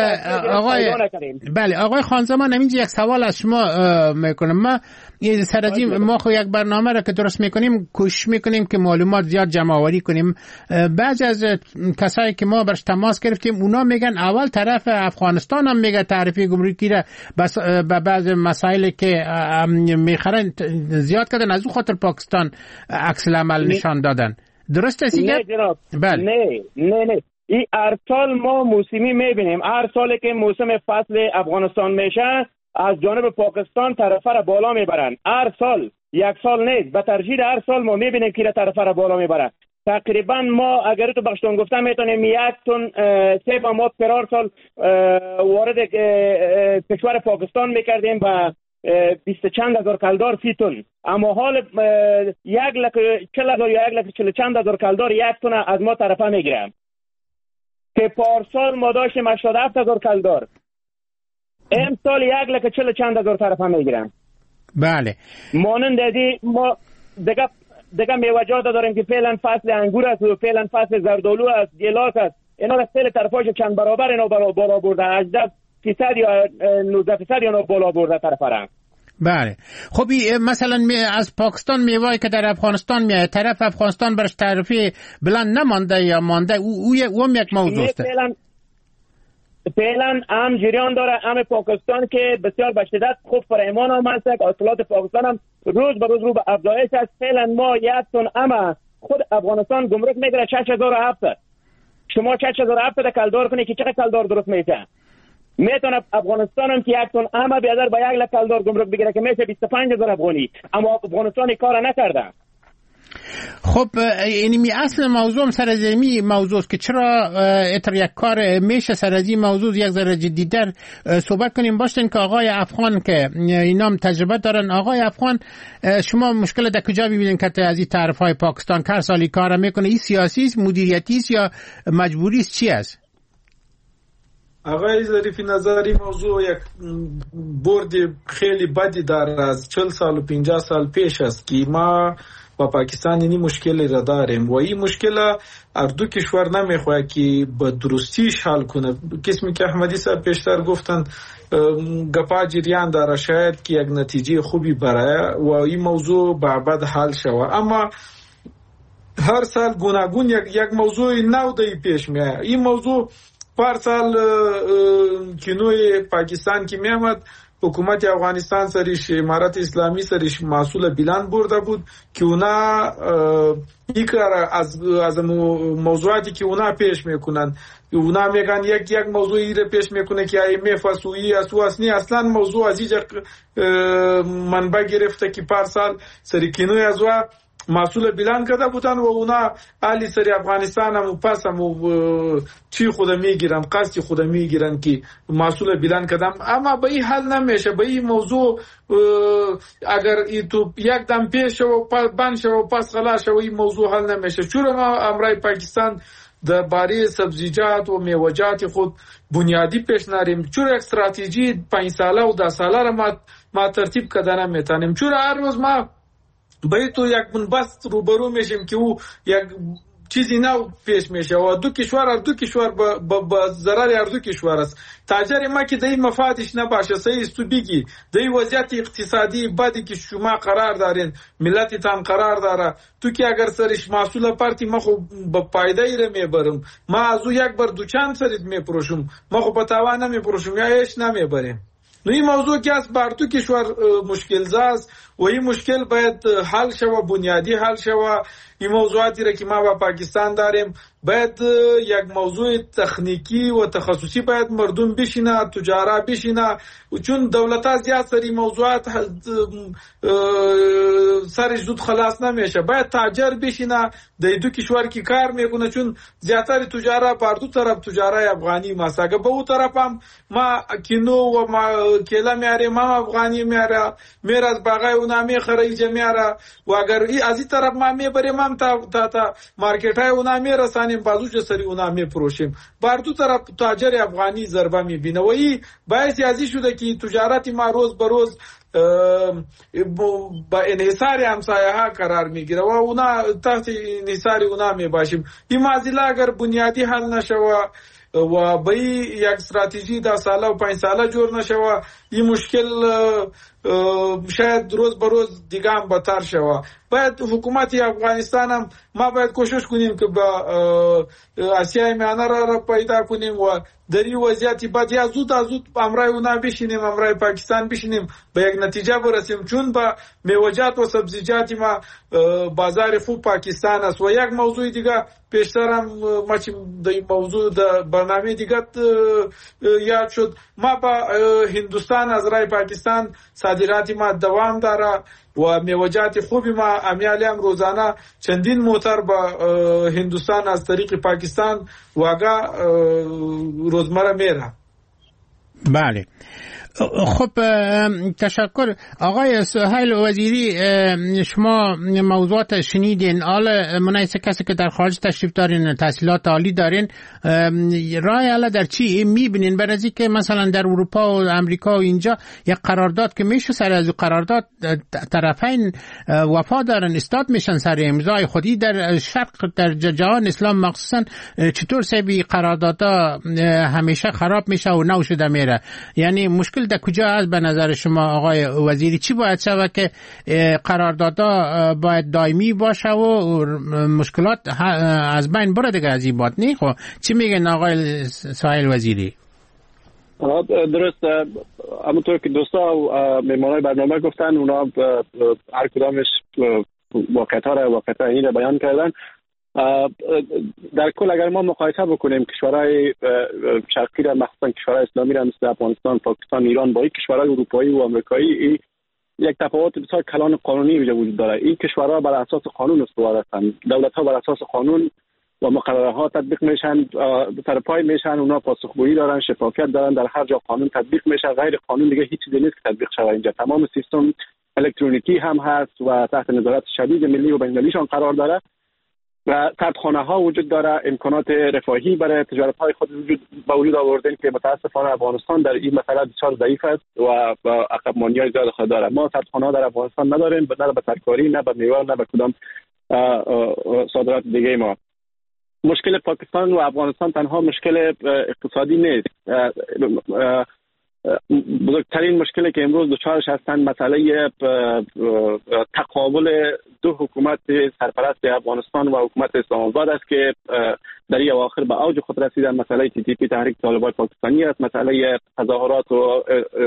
آقای خانزمان امینجا یک سوال از شما میکنم. ما سرازی ما خو یک برنامه را که درست میکنیم کوشش میکنیم که معلومات زیاد جمع آوری کنیم. بعضی از کسایی که ما برش تماس گرفتیم اونا میگن اول طرف افغانستان هم میگه تعرفه گمرکی را بس به بعض مسائلی که میخرن زیاد کردن، از اون خاطر پاکستان عکس العمل نشان دادن. درست است؟
نه جناب. بله. نه این هر سال ما موسمی میبینیم. هر سال که موسم فصل افغانستان میشه از جانب پاکستان طرفه را بالا میبرن. هر سال، یک سال نیست، به ترجیح هر سال ما میبینیم که طرفه را بالا میبرن. تقریبا ما اگر تو بخشتون گفتم میتونیم 1 تن سیب ما پر هر سال وارد کشور پاکستان میکردیم با 20 چند هزار کلدار 30 تن. اما حال 1,40,000 یا 1,40 چند هزار کلدار 1 تن از ما طرفه میگیرن که پارسال ما داشتیم 87,000 کلدار، امسال 1,40 چند هزار طرفه میگیرن.
بله.
مانند دی ما دیگه میوه‌جات داریم که فعلا فصل انگور است و فعلا فصل زردآلو است، گیلاس است. اینا را فعلا طرفاش چند برابر اینا بالا برده، 18% یا 19% اینا بالا برده طرفه.
بله. خب مثلا از پاکستان میوه‌ای که در افغانستان میاد، طرف افغانستان برش تعرفه بلند نمانده یا مانده، او یک موضوع است.
فعلا هم جریان داره. هم پاکستان که بسیار به شدت خوب فرایمان آمد است، حاصلات پاکستان هم روز به روز رو به افزایش است. فعلا ما 1 تن اما خود افغانستان گمرک میگیره 6700. شما 6700 کلدار کنی که چقدر کلدار درست میشه؟ میتونه افغانستان هم که 1 تن اما بیادر با 1 لک کلدار گمرک بگیره که میشه 25,000 افغانی، اما افغانستان کار نکرده.
خب اینمی اصل موضوع سرازی موضوع است که چرا اتر یک کار میشه سرازی موضوع یک ذره جدی‌تر صحبت کنیم. باشین که آقای افغان که اینام تجربه دارن. آقای افغان، شما مشکل در کجا می‌بینید که از این طرف‌های پاکستان هر سالی کار میکنه؟ این سیاسی است، مدیریتی است یا مجبوری است؟ چی است؟
آقای ظریفی نظری موضوع یک برد خیلی بدی داره. از 40 سال و 50 سال پیش است که ما و پاکستان این مشکل را داریم و این مشکل هر دو کشور نمیخواد که به درستیش حل کنه. قسمی که احمدی صاحب پیشتر گفتن گپا جریان داره، شاید که یک نتیجه خوبی برای و این موضوع بعد حل شود، اما هر سال گوناگون یک موضوع نو دی پیش میاد. این موضوع پر سال کنوی پاکستان که میامد حکومت افغانستان سریش امارت اسلامی سریش محصول بیلان برده بود که اونا ایکار از موضوعاتی که اونا پیش میکنن، اونا میگن یک موضوعی رو پیش میکنه که IMF اسوی اسواسنی اصلا موضوع از اینجا منبع گرفته که پر سال سری کنوی از محصول بیلان کرده بودن و اونا اهلی سری افغانستان هم پس هم چی خود میگیرن، قصد خود میگیرن که محصول بیلان کردن، اما به این حل نمیشه. به این موضوع اگر ای تو یک دم پیش و بند شو و پس خلاص شو این موضوع حل نمیشه. چون ما امرای پاکستان در باره سبزیجات و میوه‌جات خود بنیادی پیش نریم، چون یک استراتژی 5 ساله و 10 ساله را ما ترتیب کردن میتونیم. چون هر روز ما باید تو یک بنبست روبرو میشیم که او یک چیزی نو پیش میشه و دو کشور با ضرر هر دو کشور است. تاجر ما که این مفادش نباشه صحیح است تو بگی این وضعیت اقتصادی بدی که شما قرار دارین، ملتتان قرار داره، تو که اگر سرش محصول پارتی ما خو با پایدایی رو میبرم، ما از او یک بار دوچند سرید میپروشم، ما خو با تاوان نمیپروشم یا هیچ نمیبریم. نو این موضوع که از بر دو کشور مشکل زاست و این مشکل باید حل شوه، بنیادی حل شوه. این موضوعاتی را که ما با پاکستان داریم باید یک موضوع تکنیکی و تخصصی باید مردم بشینه، تجارا بشینه، چون دولت ها زیاد سری موضوعات سرش زود خلاص نمیشه. باید تاجر بشینه در دو کشور که کار میکنه، چون زیادتر تجارا بر دو طرف تجارای افغانی ماست. اگر به اون طرف هم ما کینو و ما کیلا میاریم، ما افغانی میاره، میر از باغای اونا میخره اینجا میاره و اگر از این طرف ما میبریم هم تا مارکت های اونا میرسانیم، بازوش سری اونا میپروشیم. بر دو طرف تاجر افغانی ضربه میبینه و این باعث ازی شده که تجارت ما روز به روز با انحصار همسایه ها قرار میگیره و اونا تحت انحصار اونا میباشیم. این معضله اگر بنیادی حل نشه و به یک استراتژی 10 ساله و 5 ساله جور نشه و این مشکل شاید روز به روز دیگه هم بدتر شوه. باید حکومت افغانستان هم ما باید کوشش کنیم که با آسیای میانه را پیدا کنیم و در این وضعیتی بعد یا زود امرای اونا بشینیم، امرای پاکستان بشینیم به یک نتیجه برسیم. چون با میوه‌جات و سبزیجات ما بازار خوب پاکستان است. و یک موضوع دیگه پیشتر هم ما چی در این موضوع در برنامه دیگه یاد شد، ما با هندوستان از رای پاکستان صادرات ما دوام داره و میوه‌جات خوبی ما امیالی هم روزانه چندین موتر با هندوستان از طریق پاکستان واقعا روزمره میره.
بله خب تشکر آقای سهیل وزیری. شما موضوعات شنیدین، حالا منایسه کسی که در خارج تشریف دارین، تحصیلات عالی دارین، رای حالا در چی میبینین؟ برای که مثلا در اروپا و امریکا و اینجا یک قرارداد که میشه، سر از قرارداد طرفین وفا دارن، استاد میشن سر امضای خودی. در شرق در جهان اسلام مخصوصا چطور سبی قراردادها همیشه خراب میشه و نو شده میره؟ یعنی مشکل در کجا هست به نظر شما آقای وزیری؟ چی باید شود که قراردادها باید دائمی باشه و مشکلات از بین بره دیگه از این بات نه؟ خب چی میگن آقای سهیل وزیری؟
درست، همونطور که دوستا و مهمانای برنامه گفتن، اونا هر کدامش واقعیت این را بیان کردن. در کل اگر ما مقایسه بکنیم کشورهای شرقی را، مخصوصا کشورهای اسلامی را مثل افغانستان، پاکستان، ایران با این کشورهای اروپایی و آمریکایی، یک تفاوت بسیار کلان قانونی وجود داره. این کشورها بر اساس قانون استوار هستند، دولت‌ها بر اساس قانون و مقرره ها تطبیق میشن، سر پای میشن، اونا پاسخگویی دارن، شفافیت دارن، در هر جا قانون تطبیق میشه. غیر قانون دیگه هیچ چیزی نیست که تطبیق شه. اینجا تمام سیستم الکترونیکی هم هست و تحت نظارت شدید ملی و بین‌المللیشان قرار داره سردخانه ها وجود داره، امکانات رفاهی برای تجارت های خود به وجود آوردن که متاسفانه افغانستان در این مسئله بسیار ضعیف است و عقب ماندگی زیاد خود داره. ما سردخانه ها در افغانستان نداریم، نه به ترکاری، نه به میوه، نه به کدام صادرات دیگه. ما مشکل پاکستان و افغانستان تنها مشکل اقتصادی نیست. بزرگترین مشکلی که امروز دچارش هستند مسئله تقابل دو حکومت سرپرست افغانستان و حکومت اسلام آباد است که در این اواخر به اوج خود رسیدن. مسئله TTP تحریک طالبان پاکستانی است، مسئله تظاهرات و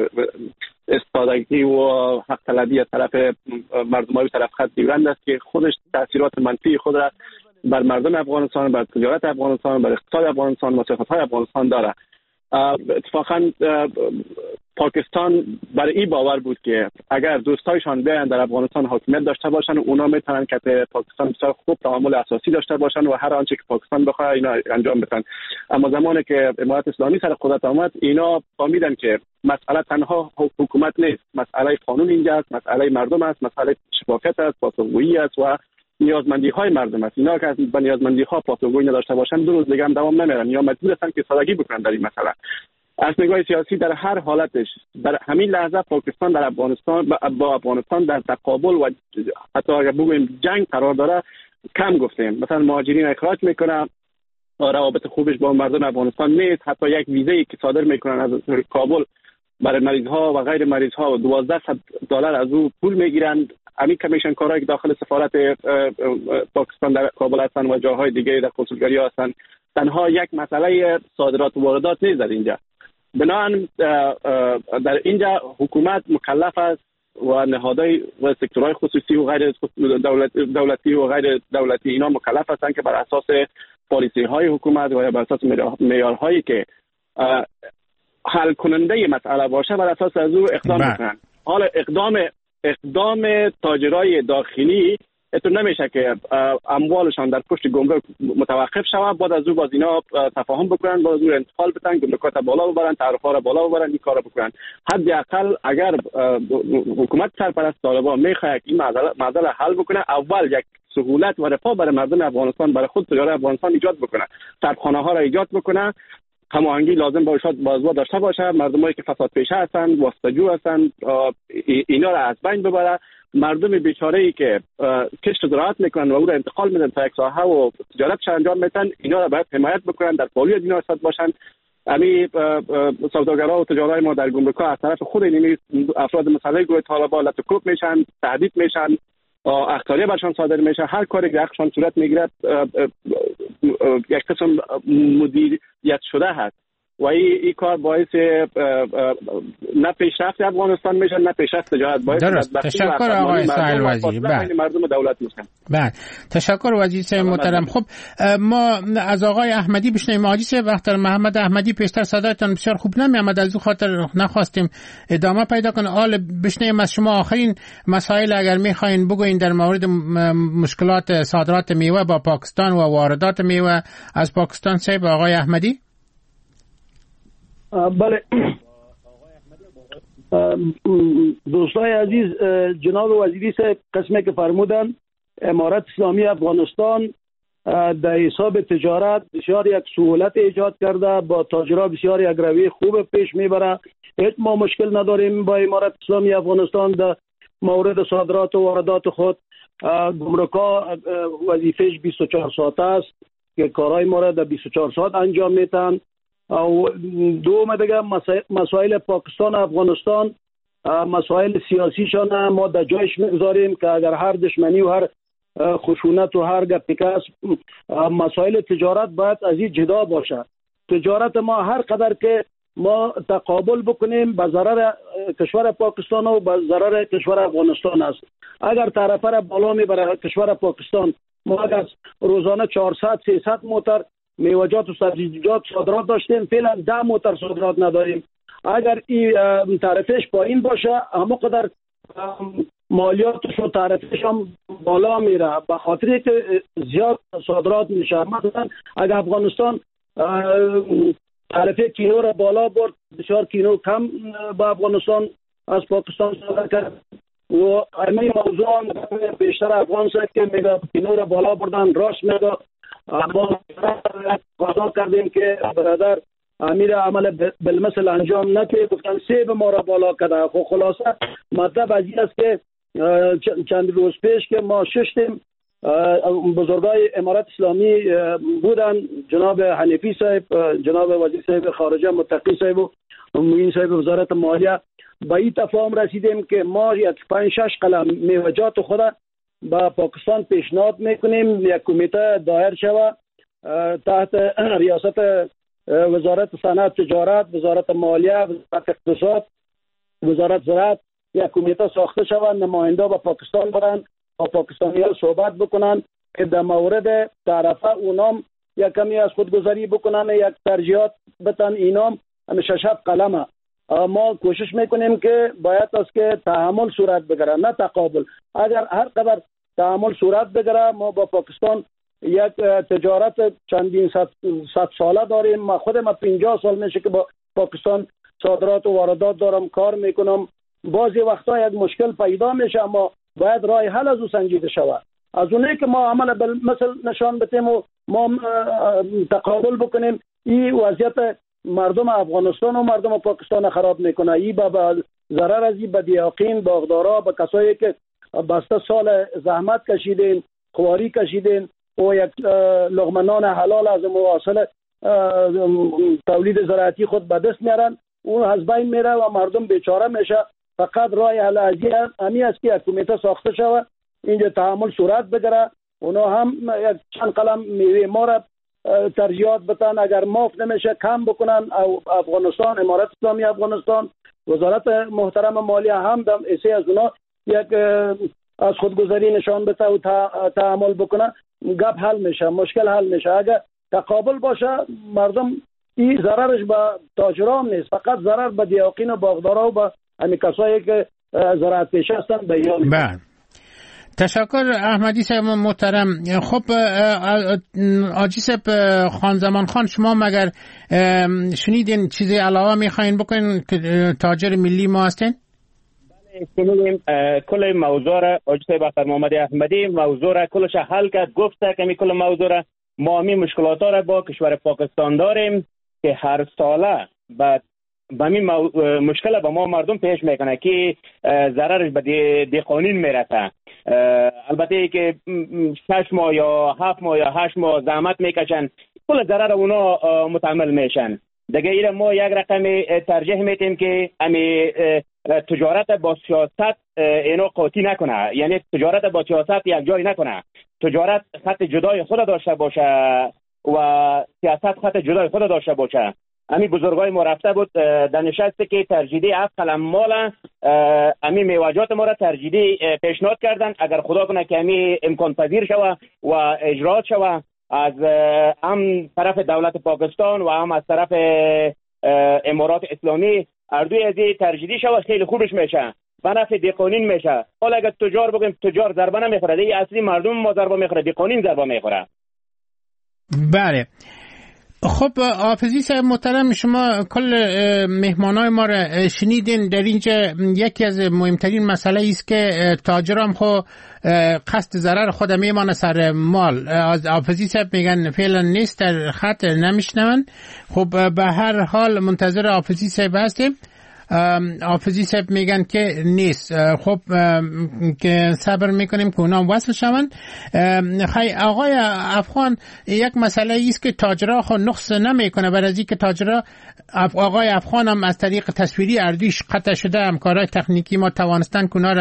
استادگی و حق طلبی از طرف مردمای طرف خط دیورند است که خودش تاثیرات منفی خود را بر مردم افغانستان، بر تجارت افغانستان، بر اقتصاد افغانستان و سیاست‌های افغانستان دارد. اتفاقا پاکستان برای این باور بود که اگر دوستایشان بیان در افغانستان حاکمیت داشته باشن، اونا میتونن که پاکستان بسیار خوب تعامل اساسی داشته باشن و هر آنچه که پاکستان بخواد اینا انجام بدن. اما زمانی که امارت اسلامی سر قدرت آمد، اینا فهمیدن که مسئله تنها حکومت نیست، مسئله قانون اینجا است، مسئله مردم است، مسئله شفافیت است، پاسخگویی است و نیازمندی های مردم است. اینا که از نیازمندی ها پاسخگویی نداشته باشن، دو روز دیگه هم دوام نمیرن یا مجبور هستن که سادگی بکنن در این مسئله. از نگاه سیاسی در هر حالتش در همین لحظه پاکستان در افغانستان با افغانستان در تقابل و حتی اگر بگوییم جنگ قرار داره، کم گفتیم. مثلا مهاجرین اخراج میکنه، روابط خوبش با مردم افغانستان نیست، حتی یک ویزایی که صادر میکنن از کابل برای مریض ها و غیر مریض ها $1200 از او پول میگیرن. همین کمیشن کارهایی که داخل سفارت پاکستان در کابل هستن و جاهای دیگه در کنسولگری هستن، تنها یک مسئله صادرات و واردات نیست در اینجا. بنابراین در اینجا حکومت مکلف است و نهادهای و سکتورهای خصوصی و غیر دولتی و غیر دولتی اینا مکلف هستند که بر اساس پالیسی های حکومت و بر اساس معیارهایی که حل کننده مسئله باشه بر اساس از او اقدام کنند. حالا اقدام تاجرای داخلی اتون نمیشه که اموالشان در پشت گمرک متوقف شود، بعد از او باز اینا تفاهم بکنن، باز از او انتقال بدن، گمرکات بالا ببرن، تعرفه را بالا ببرن، این کارو بکنن. حداقل اگر حکومت سرپرست طالبان میخواد این معضل حل بکنه، اول یک سهولت و رفاه برای مردم افغانستان، برای خود تجار افغانستان ایجاد بکنه، سردخانه ها را ایجاد بکنه، هماهنگی لازم باشه داشته باشه، مردمایی که فساد پیشه هستن، واسطه‌جو هستن، اینا را از بین ببره. مردم بیچاره‌ای که کشت زراعت میکنن و او را انتقال میدن تا یک ساحه و تجارتش انجام میدن، اینا را باید حمایت بکنن، در پالوی از اینا استاد باشن. امی سوداگرها و تجارای ما در گمرک‌ها از طرف خود این افراد مسئله گروه طالبان لطکوب میشن، تهدید میشن، اخطاریه برشان صادر میشه. هر کاری که حقشان صورت میگیره یک قسم مدیریت شده هست و این کار باعث نه پیشرفت افغانستان میشه نه پیشرفت تجارت.
درست. تشکر آقای سهیل وزیر.
مردم دولت میشن.
بله تشکر وزیر صاحب محترم. خب ما از آقای احمدی بشنویم. حاجی صاحب وقتی محمد احمدی پیشتر صدایتان بسیار خوب نمیامد، از این خاطر نخواستیم ادامه پیدا کنه. حالا بشنویم از شما آخرین مسائل اگر میخواین بگوین در مورد مشکلات صادرات میوه با پاکستان و واردات میوه از پاکستان. صاحب آقای احمدی.
بله دوستای عزیز، جناب وزیری صاحب قسمی که فرمودن امارت اسلامی افغانستان در حساب تجارت بسیار یک سهولت ایجاد کرده، با تاجرها بسیار یک روی خوب پیش میبره. هیچ ما مشکل نداریم با امارت اسلامی افغانستان در مورد صادرات و واردات خود. گمرک‌ها وظیفه‌اش 24 ساعته است که کارهای ما را در 24 ساعت انجام میدن. و دوم دیگه مسائل پاکستان و افغانستان، مسائل سیاسیشان ما در جایش میگذاریم که اگر هر دشمنی و هر خشونت و هر گپیکاس، مسائل تجارت باید از این جدا باشه. تجارت ما هر قدر که ما تقابل بکنیم به ضرر کشور پاکستان و به ضرر کشور افغانستان است. اگر طرفه را بالا میبره کشور پاکستان، ما اگر روزانه 400-300 موتر میوه‌جات و سبزیجات صادرات داشتیم، فعلا 10 موتر صادرات نداریم. اگر این تعرفهش پایین باشه، همه قدر مالیاتش و تعرفهش هم بالا میره، به خاطر که زیاد صادرات میشه. مثلا اگر افغانستان تعرفه کینو را بالا برد، بسیار کینو کم با افغانستان از پاکستان صادر کرد، و همین موضوع هم بیشتر افغان است که میگه کینور بالا بردن راست میگه. ما قضا کردیم که برادر امیر عمل بالمثل انجام نده، گفتن سیب ما را بالا کرده. خب خلاصه مطلب از این است که چند روز پیش که ما ششتیم بزرگای امارت اسلامی بودن، جناب حنیفی صاحب، جناب وزیر صاحب خارجه متقی صاحب و معین صاحب وزارت مالیه، با این تفاهم رسیدیم که ما یک 5-6 قلم میوجات خود با پاکستان پیشنهاد میکنیم یک کمیته دایر شود تحت ریاست وزارت صنعت تجارت، وزارت مالیه، وزارت اقتصاد، وزارت زراعت، یک کمیته ساخته شود، نماینده با پاکستان برن با پاکستانیان صحبت بکنن که در مورد طرفه اونام یک کمی از خودگذاری بکنن، یک ترجیحات بتن. اینام همیشه 6 قلمه. ما کوشش میکنیم که باید است که تعامل صورت بگیره نه تقابل. اگر هر قدر تعامل صورت بگیره، ما با پاکستان یک تجارت چندین صد ساله داریم. ما خودم 50 سال میشه که با پاکستان صادرات و واردات دارم کار میکنم. بعضی وقتا یک مشکل پیدا میشه، اما باید راه حل از او سنجیده شود. از اونه که ما عمل بالمثل نشان بدیم و ما تقابل بکنیم، این وضعیت مردم افغانستان و مردم پاکستان خراب میکنه. این با ضرر از این بدیاقین، باغدارا، با کسایی که بسته سال زحمت کشیدین، خواری کشیدین و یک لقمه نان حلال از مواصل تولید زراعتی خود به دست میارن، اون از بین میره و مردم بیچاره میشه. فقط راه حل همی است که یک کمیته ساخته شود، اینجا تعامل صورت بگیره، اونا هم یک چند قلم میوه ما را ترجیحات بتن، اگر معاف نمیشه کم بکنن. او افغانستان، امارت اسلامی افغانستان، وزارت محترم مالیه هم دم ایسی از اونا یک از خودگذاری نشان بده و تعامل بکنه، گپ حل میشه، مشکل حل میشه. اگر تقابل باشه، مردم این ضررش به تاجران نیست، فقط ضرر به دیاقین و باغدارا و به همین کسایی که زراعت پیشه هستن بیان.
بله، تشکر احمدی صاحب محترم. خب آجی صاحب خان زمان خان، شما مگر شنیدین چیزی علاوه میخواین بکنین که تاجر ملی ما هستین؟
بله شنیدیم. کل موضوع را آجی صاحب اختر محمد احمدی موضوع را کلش حل کرد، گفته که کل موضوع را ما همین مشکلات را با کشور پاکستان داریم که هر ساله بعد با همین مشکل با ما مردم پیش میکنه که ضررش به دیقانین میرسه. البته که 6 ماه یا 7 ماه یا 8 ماه زحمت میکشن، کل ضرر اونا متحمل میشن. دیگه ایره ما یک رقم ترجیح میتیم که امی تجارت با سیاست اینو قاطی نکنه، یعنی تجارت با سیاست یک جای نکنه. تجارت خط جدای خود داشته باشه و سیاست خط جدای خود داشته باشه. امی بزرگای ما رفته بود در نشستی که ترجیدی 7 قلم مال امی میواجات ما را ترجیدی پیشنهاد کردن. اگر خدا کنه که امی امکان پذیر شوه و اجرات شوه از هم طرف دولت پاکستان و هم از طرف امارات اسلامی، اردوی از ترجیدی شوه خیلی خوبش میشه، به نفع دیقانین میشه. حالا اگر تجار بگیم تجار ضربه نمیخوره، دیگه اصلی مردم ما ضربه میخوره، دیقانین ضربه میخوره.
بله. خب حافظی صاحب محترم، شما کل مهمانای ما را شنیدین. در اینجا یکی از مهمترین مسئله است که تاجران خو قصد ضرر خود میمانه سر مال. از حافظی صاحب میگن فعلا نیست، در خط نمیشنون. خب به هر حال منتظر حافظی صاحب هستیم. حافظی صاحب میگن که نیست. خب که صبر میکنیم که اونا وصل شوند. خیلی آقای افغان، یک مسئله ایست که تاجرها خود نقص نمیکنه، برای از اینکه تاجرها آقای افغان هم از طریق تصویری اردویش قطع شده، همکارای تکنیکی ما توانستن کنار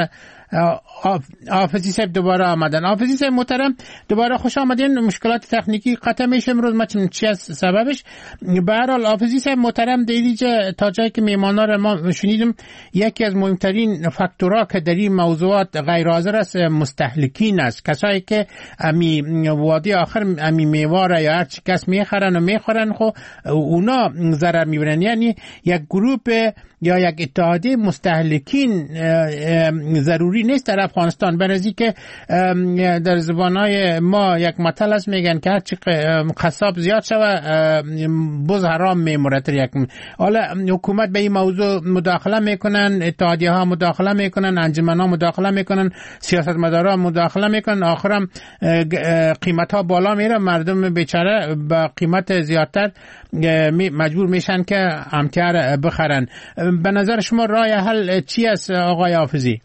حافظی صاحب دوباره آمدن. حافظی صاحب محترم دوباره خوش آمدین. مشکلات تکنیکی قطع میشه امروز، ما چی از سببش. به هر حال حافظی صاحب محترم دیگه تا جایی که میهمانا را ما شنیدیم، یکی از مهمترین فاکتورها که در این موضوعات غیر حاضر است مستهلکین است، کسایی که امی وادی آخر امی میوه یا هر چی کس میخرن و میخورن، خب اونا ضرر میبرن. یعنی یک گروه یا یک اتحادیه مستهلکین ضروری معمولی نیست در افغانستان. برای که در زبانهای ما یک مثل است میگن که هرچی قصاب زیاد شوه بز حرام میمورد. حالا حکومت به این موضوع مداخله میکنن، اتحادیه ها مداخله میکنن، انجمن ها مداخله میکنن، سیاستمدارا مداخله میکنن، آخرم قیمت ها بالا میره، مردم بیچاره با قیمت زیادتر مجبور میشن که امتیار بخرن. به نظر شما راه حل چی است آقای حافظی؟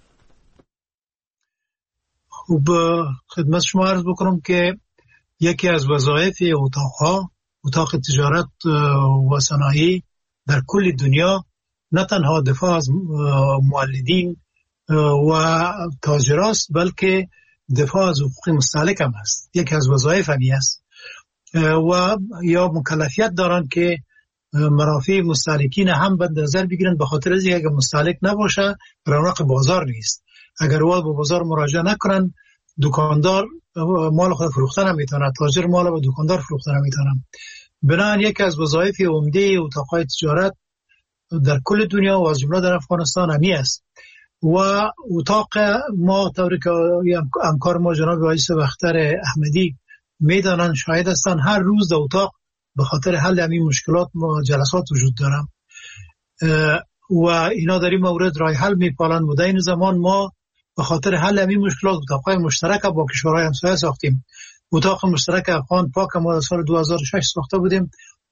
خب خدمت شما عرض بکنم که یکی از وظایف اتاق تجارت و صنایع در کل دنیا نه تنها دفاع از مولدین و تاجراست، بلکه دفاع از حقوق مستهلک هم است. یکی از وظایف همی است و یا مکلفیت دارن که مرافع مستهلکین هم به نظر بگیرن، به خاطر از اینکه مستهلک نباشه رونق بازار نیست. اگر وای به بازار مراجعه نکنن، دکاندار مال خود فروختن هم میتونه، تاجر مال به دکاندار فروختن هم میتونه. بنابراین یکی از وظایف عمده اتاقهای تجارت در کل دنیا و از جمله در افغانستان همی است. و اتاق ما طوری که همکار ما جناب رئیس بختر احمدی میدانن، شاهد هستن، هر روز در اتاق به خاطر حل همین مشکلات ما جلسات وجود دارم و اینا در این مورد راه حل میپالن. و در این زمان ما به خاطر حل همین مشکلات اتاقهای مشترک با کشورهای همسایه ساختیم. اتاق مشترک افغان پاک ما در سال 2006 ساخته بودیم،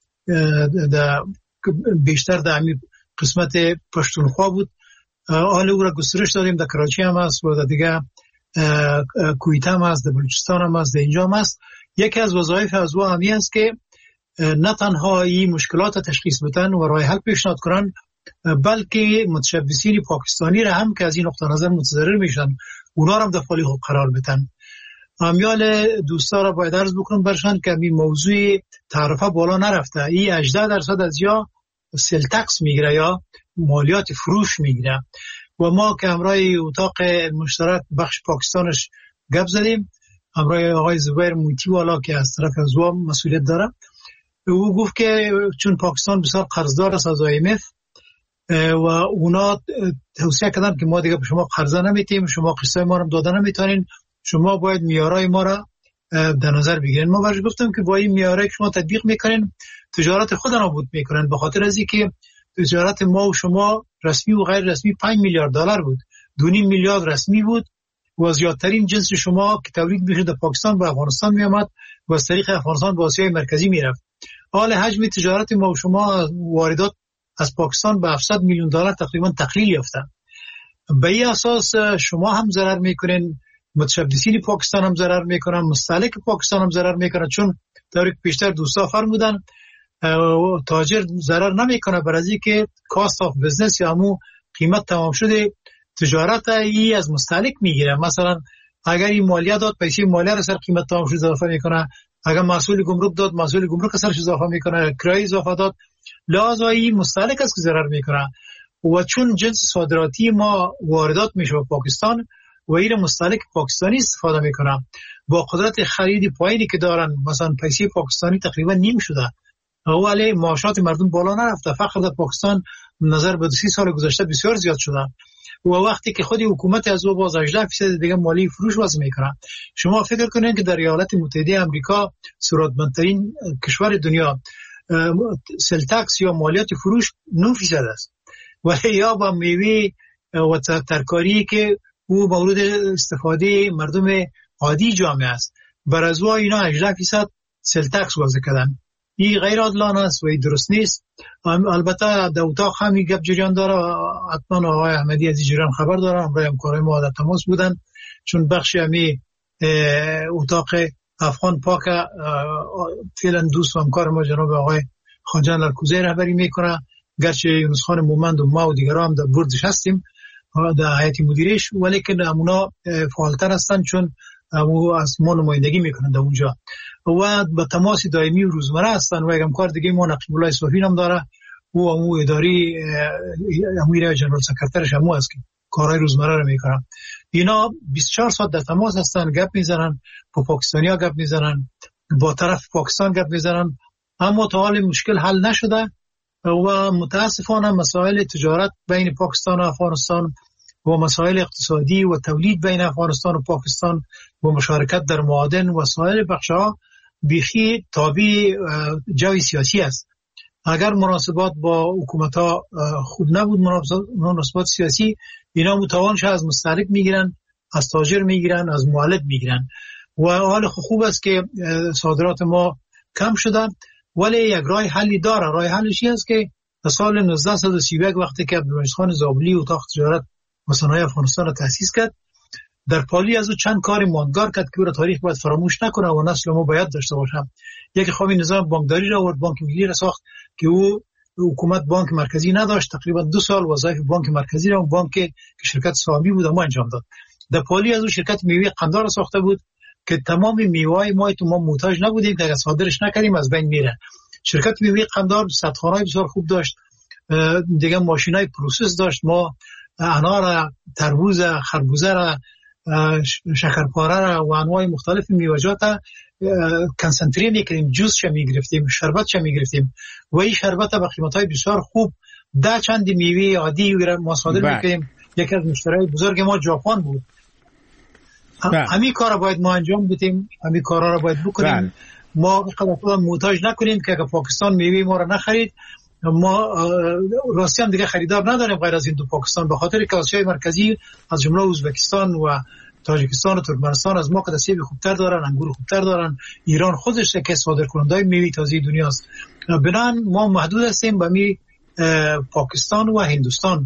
بیشتر در همین قسمت پشتونخوا بود. حال او را گسترش دادیم، در کراچی هم هست و در دیگه کویت هم هست، در بلوچستان هم هست، در اینجا هم هست. یکی از وظایف از او همی است که نه تنها این مشکلات تشخیص بدن و راه حل پیشنهاد کنن، بلکه متشبثین پاکستانی را هم که از این نقطه نظر متضرر میشن اونا را هم در فعالی قرار بدن. امیال دوستا را باید عرض بکنم برشان که این موضوع تعرفه بالا نرفته. این 18% از یا سل تکس میگیره یا مالیات فروش میگیره و ما که همراه اتاق مشترک بخش پاکستانش گپ زدیم، همراه آقای زبیر مویتی والا که از طرف از او مسئولیت داره، او گفت که چون پاکستان بسیار قرضدار است از IMF و اونا توصیه کردن که ما دیگه به شما قرضه نمیتیم، شما قسطای ما رو دادن نمیتونین، شما باید معیارهای ما را در نظر بگیرین. ما برش گفتم که با این معیارایی که شما تطبیق میکنین تجارت خود نابود میکنن، به خاطر از اینکه تجارت ما و شما رسمی و غیر رسمی 5 میلیارد دلار بود، 2.5 میلیارد رسمی بود و زیادترین جنس شما که تولید میشد در پاکستان به افغانستان میامد و از طریق افغانستان به آسیای مرکزی میرفت. حال حجم تجارت ما و شما واردات از پاکستان به 700 میلیون دلار تقریبا تقلیل یافته. به این اساس شما هم ضرر میکنین، متشبثین پاکستان هم ضرر میکنن، مستهلک پاکستان هم ضرر میکنن، چون طوری که پیشتر دوستا فرمودن تاجر ضرر نمیکنه برای اینکه کاست آف بزنس یا همون قیمت تمام شده تجارت ای از مستهلک میگیره. مثلا اگر این مالیه داد پیسه مالیه را سر قیمت تمام شده اضافه میکنه، اگر مسئول گمرک داد مسئول گمرک سرش اضافه میکنه، کرایه اضافه داد، لازم این مستهلک است که ضرر میکنه. و چون جنس صادراتی ما واردات میشه به پاکستان و این مستهلک پاکستانی استفاده میکنه، با قدرت خرید پایینی که دارن، مثلا پیسه پاکستانی تقریبا نیم شده، ولی معاشات مردم بالا نرفته. فقر در پاکستان نظر به 30 سال گذشته بسیار زیاد شده و وقتی که خود حکومت از او باز 18% دیگه مالی فروش وضع میکنه. شما فکر کنید که در ایالات متحده آمریکا ثروتمندترین کشور دنیا سل تکس یا مالیات فروش 9% است، ولی یا با میوه و ترکاری که او مورد استفاده مردم عادی جامعه است، بر از اینا 18% سل تکس وضع کردن. این غیر عادلانه است و این درست نیست. البته در اتاق همی گپ جریان داره، حتما آقای احمدی از جریان خبر داره، همراه همکارای ما در تماس بودن، چون بخشی همی اتاق افغان پاک فعلا دوست و همکار ما جناب آقای خواجه لرکوزی رهبری میکنه، گرچه یونس خان مومند و ما و دیگران هم در بردش هستیم در هیئت مدیرش، ولیکن اونا فعالتر هستن چون از ما نمایندگی میکنن در اونجا و به تماس دائمی و روزمره هستن. و همکار دیگه ما نقیب الله صافی هم داره، او اداری امیر جنرال سکرترش هم هست که کارهای روزمره رو میکنن. اینا 24 ساعت در تماس هستن، گپ میزنن، با پاکستانی‌ها گپ میزنن، با طرف پاکستان گپ میزنن، اما تا حال مشکل حل نشده و متاسفانه مسائل تجارت بین پاکستان و افغانستان و مسائل اقتصادی و تولید بین افغانستان و پاکستان و مشارکت در معادن و سایر بخش‌ها بیخی تابع جوی سیاسی است. اگر مناسبات با حکومت‌ها خوب نبود، مناسبات سیاسی، اینا متوانش از مستهلک میگیرن، از تاجر میگیرن، از مولد میگیرن و حال خوب است که صادرات ما کم شدن، ولی یک راه حلی داره. راه حلش این است که در سال 1931 وقتی که عبدالمجید خان زابلی اتاق تجارت و صنایع افغانستان را تأسیس کرد، در پالی از او چند کار ماندگار کرد که او را تاریخ باید فراموش نکنه و نسل ما باید داشته باشه. یکی خوابی نظام بانکداری را آورد، بانک ملی را ساخت که او حکومت بانک مرکزی نداشت. تقریبا 2 سال وظایف بانک مرکزی را، بانک که شرکت سهامی بود، ما انجام داد. در پالی از او شرکت میوه قندار را ساخته بود که تمام میوه‌های ما تو ما محتاج نبودیم که اگه صادرش نکردیم از بین میره. شرکت میوه قندار صدخانه‌ای بسیار خوب داشت، دیگه ماشینای پروسس داشت. ما انار، تربوز، خربوزه را، شکرپاره را و انواع مختلف میوه‌جات کنسانتری می‌کردیم، جوسش می‌گرفتیم، شربتش می‌گرفتیم و این شربت به قیمت‌های بسیار خوب ده چند میوه عادی ما صادر می‌کردیم. یکی از مشتریای بزرگ ما ژاپن بود. همین کارا باید ما انجام بدیم، همین کارا را باید بکنیم. ما خودمون محتاج نکنیم که اگه پاکستان میوه ما را نخرید، ما راستی هم دیگه خریدار نداریم غیر از این دو پاکستان، به خاطر که آسیای مرکزی از جمله ازبکستان و تاجیکستان و ترکمنستان از ما که سیب خوبتر دارن، انگور خوبتر دارن. ایران خودش که صادر کننده میوه تازه دنیاست. بنابراین ما محدود هستیم به می پاکستان و هندوستان.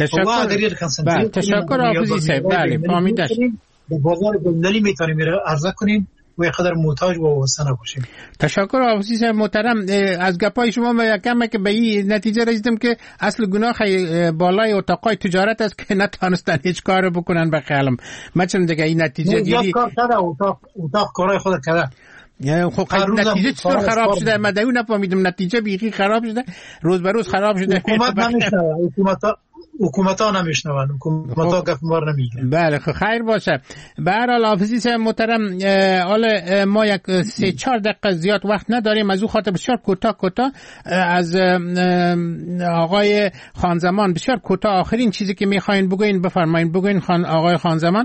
تشکر حافظی صاحب. بله فهمیدم.
به بازار بین‌المللی میتونیم عرضه کنیم و یک قدر محتاج و وابسته نباشیم.
تشکر حافظی صاحب محترم. از گپای شما یکم که به این نتیجه رسیدم که اصل گناه بالای اتاقای تجارت است که نتونستن هیچ کار بکنن به خیالم. مثلا دیگه این نتیجه گیری
اتاق کارای خود کرده.
خب نتیجه چطور خراب شده؟ من دیگه نفهمیدم. نتیجه بیخی خراب شده، روز به روز خراب شده.
حکومت نمیشنوه، حکومت‌ها نمیشنون، حکومت‌ها گپ ما رو نمیگن.
بله خب خیر باشه. به هر حال حافظی صاحب محترم، حالا ما یک 3-4 دقیقه زیاد وقت نداریم، از اون خاطر بسیار کوتاه از آقای خانزمان بسیار کوتاه آخرین چیزی که می‌خواین بگوین بفرمایید. بگوین آقای خانزمان.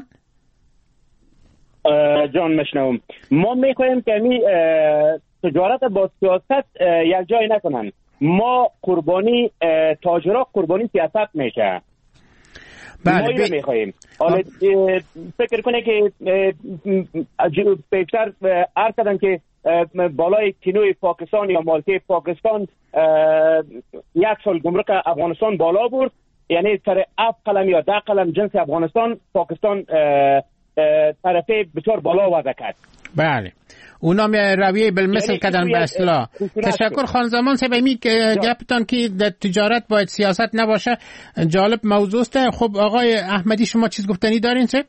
جان مشنوم. ما میخوایم که می تجارت با سیاست یک جای نکنن. ما قربانی تاجرها قربانی سیاست میشه. ما اینو میخوایم. حالا فکر کنه که پیشتر عرض کردن که بالای کینوی پاکستان یا مالکه پاکستان 1 سال گمرک افغانستان بالا برد، یعنی سر 7 قلم یا 10 قلم جنس افغانستان پاکستان طرفه بسیار بالا وضع کرد.
بله اونا رویه بالمثل کردن به اصلاح. تشکر خانزمان صاحب. گپتان که در تجارت باید سیاست نباشه جالب موضوع است. خب آقای احمدی شما چیز گفتنی دارین صاحب؟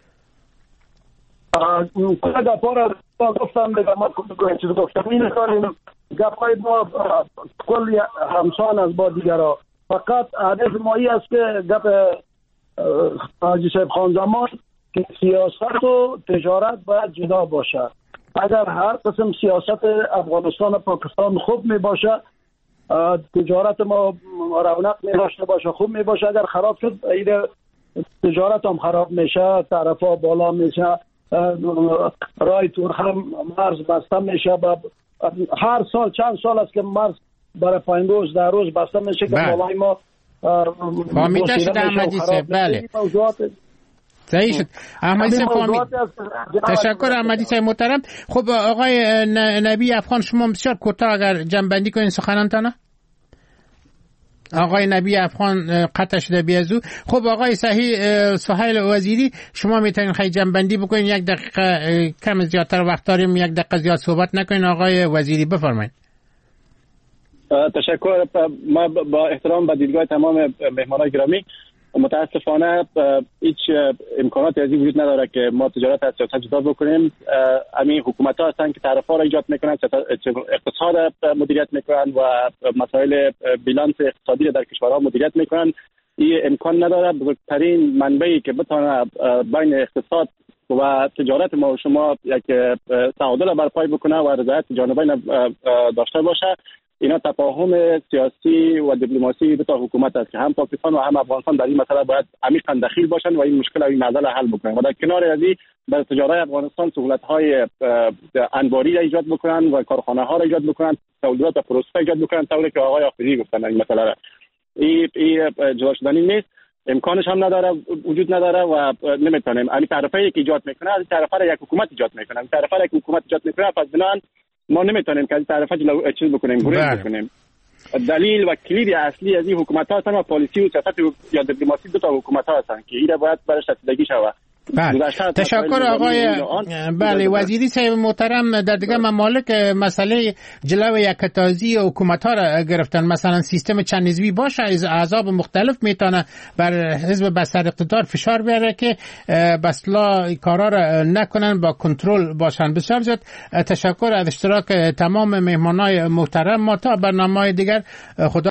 گفتم دیگه ما چیز گفتم این کاریم گپای ما کلی همسان از با دیگرها، فقط هدف مایی است که گپ حاجی صاحب خانزمان که سیاست و تجارت باید جدا باشه. اگر هر قسم سیاست افغانستان و پاکستان خوب می باشه، تجارت ما رونق می داشته باشه، خوب می باشه. اگر خراب شد تجارت هم خراب میشه، طرفا بالا میشه، رای تورخم مرز بسته میشه. هر سال چند سال است که مرز برای 5 روز 10 روز بسته میشه که بالای ما
فهمیده شده احمدی صاحب. بله صحیح شد احمدی صاحب فهمید. تشکر احمدی صاحب محترم. خب آقای نبی افغان شما بسیار کوتاه اگر جنبندی کنین سخنانتان. آقای نبی افغان قطع شده بیازو. خب آقای سهیل وزیری شما میتونین خیلی جنبندی بکنین، 1 دقیقه کم زیادتر وقت داریم، 1 دقیقه زیاد صحبت نکنین. آقای وزیری بفرمایید.
تشکر. ما با احترام به دیدگاه تمام مهمانان گرامی، متاسفانه هیچ امکاناتی از این وجود نداره که ما تجارت از سیاست جدا بکنیم. همین حکومت ها هستن که طرفا را ایجاد میکنن، اقتصاد مدیریت میکنن و مسائل بیلانس اقتصادی در کشورها مدیریت میکنن. این امکان نداره. بزرگترین منبعی که بتونه بین اقتصاد و تجارت ما و شما یک تعادل برپای بکنه و رضایت جانبین داشته باشه اینا تفاهم سیاسی و دیپلماسی دو تا حکومت است که هم پاکستان و هم افغانستان در این مسئله باید عمیقاً دخیل باشند و این مشکل و این معضل حل بکنند و در کنار از این برای تجارت افغانستان سهولت‌های انباری را ایجاد بکنند و کارخانه‌ها را ایجاد بکنند، تولیدات و پروسه ایجاد بکنند، طوری که آقای آفریدی گفتن این مسئله را. این جدا شدنی نیست، امکانش هم نداره، وجود نداره و نمیتونیم این طرفی که ایجاد میکنه از طرفا را یک حکومت ایجاد میکنه، این طرفا را که حکومت ایجاد میکنه پس بنان ما نمیتونیم که از طرفا چیز بکنیم، گریز بکنیم. دلیل و کلید اصلی از این حکومت‌ها هستن و پالیسی و سیاست یا دیپلماسی دو تا حکومت‌ها هستن که این باید برش رسیدگی شود.
تشکر آقای وزیری صاحب محترم. در دیگه ممالک مسئله جلو یکتازی حکومت‌ها را گرفتن، مثلا سیستم چند حزبی باشه، از احزاب مختلف میتونه بر حزب بسر اقتدار فشار بیاره که بسلا کارا را نکنن، با کنترل باشن. بسیار زیاد تشکر از اشتراک تمام مهمانای محترم. ما تا برنامه‌های دیگر خدا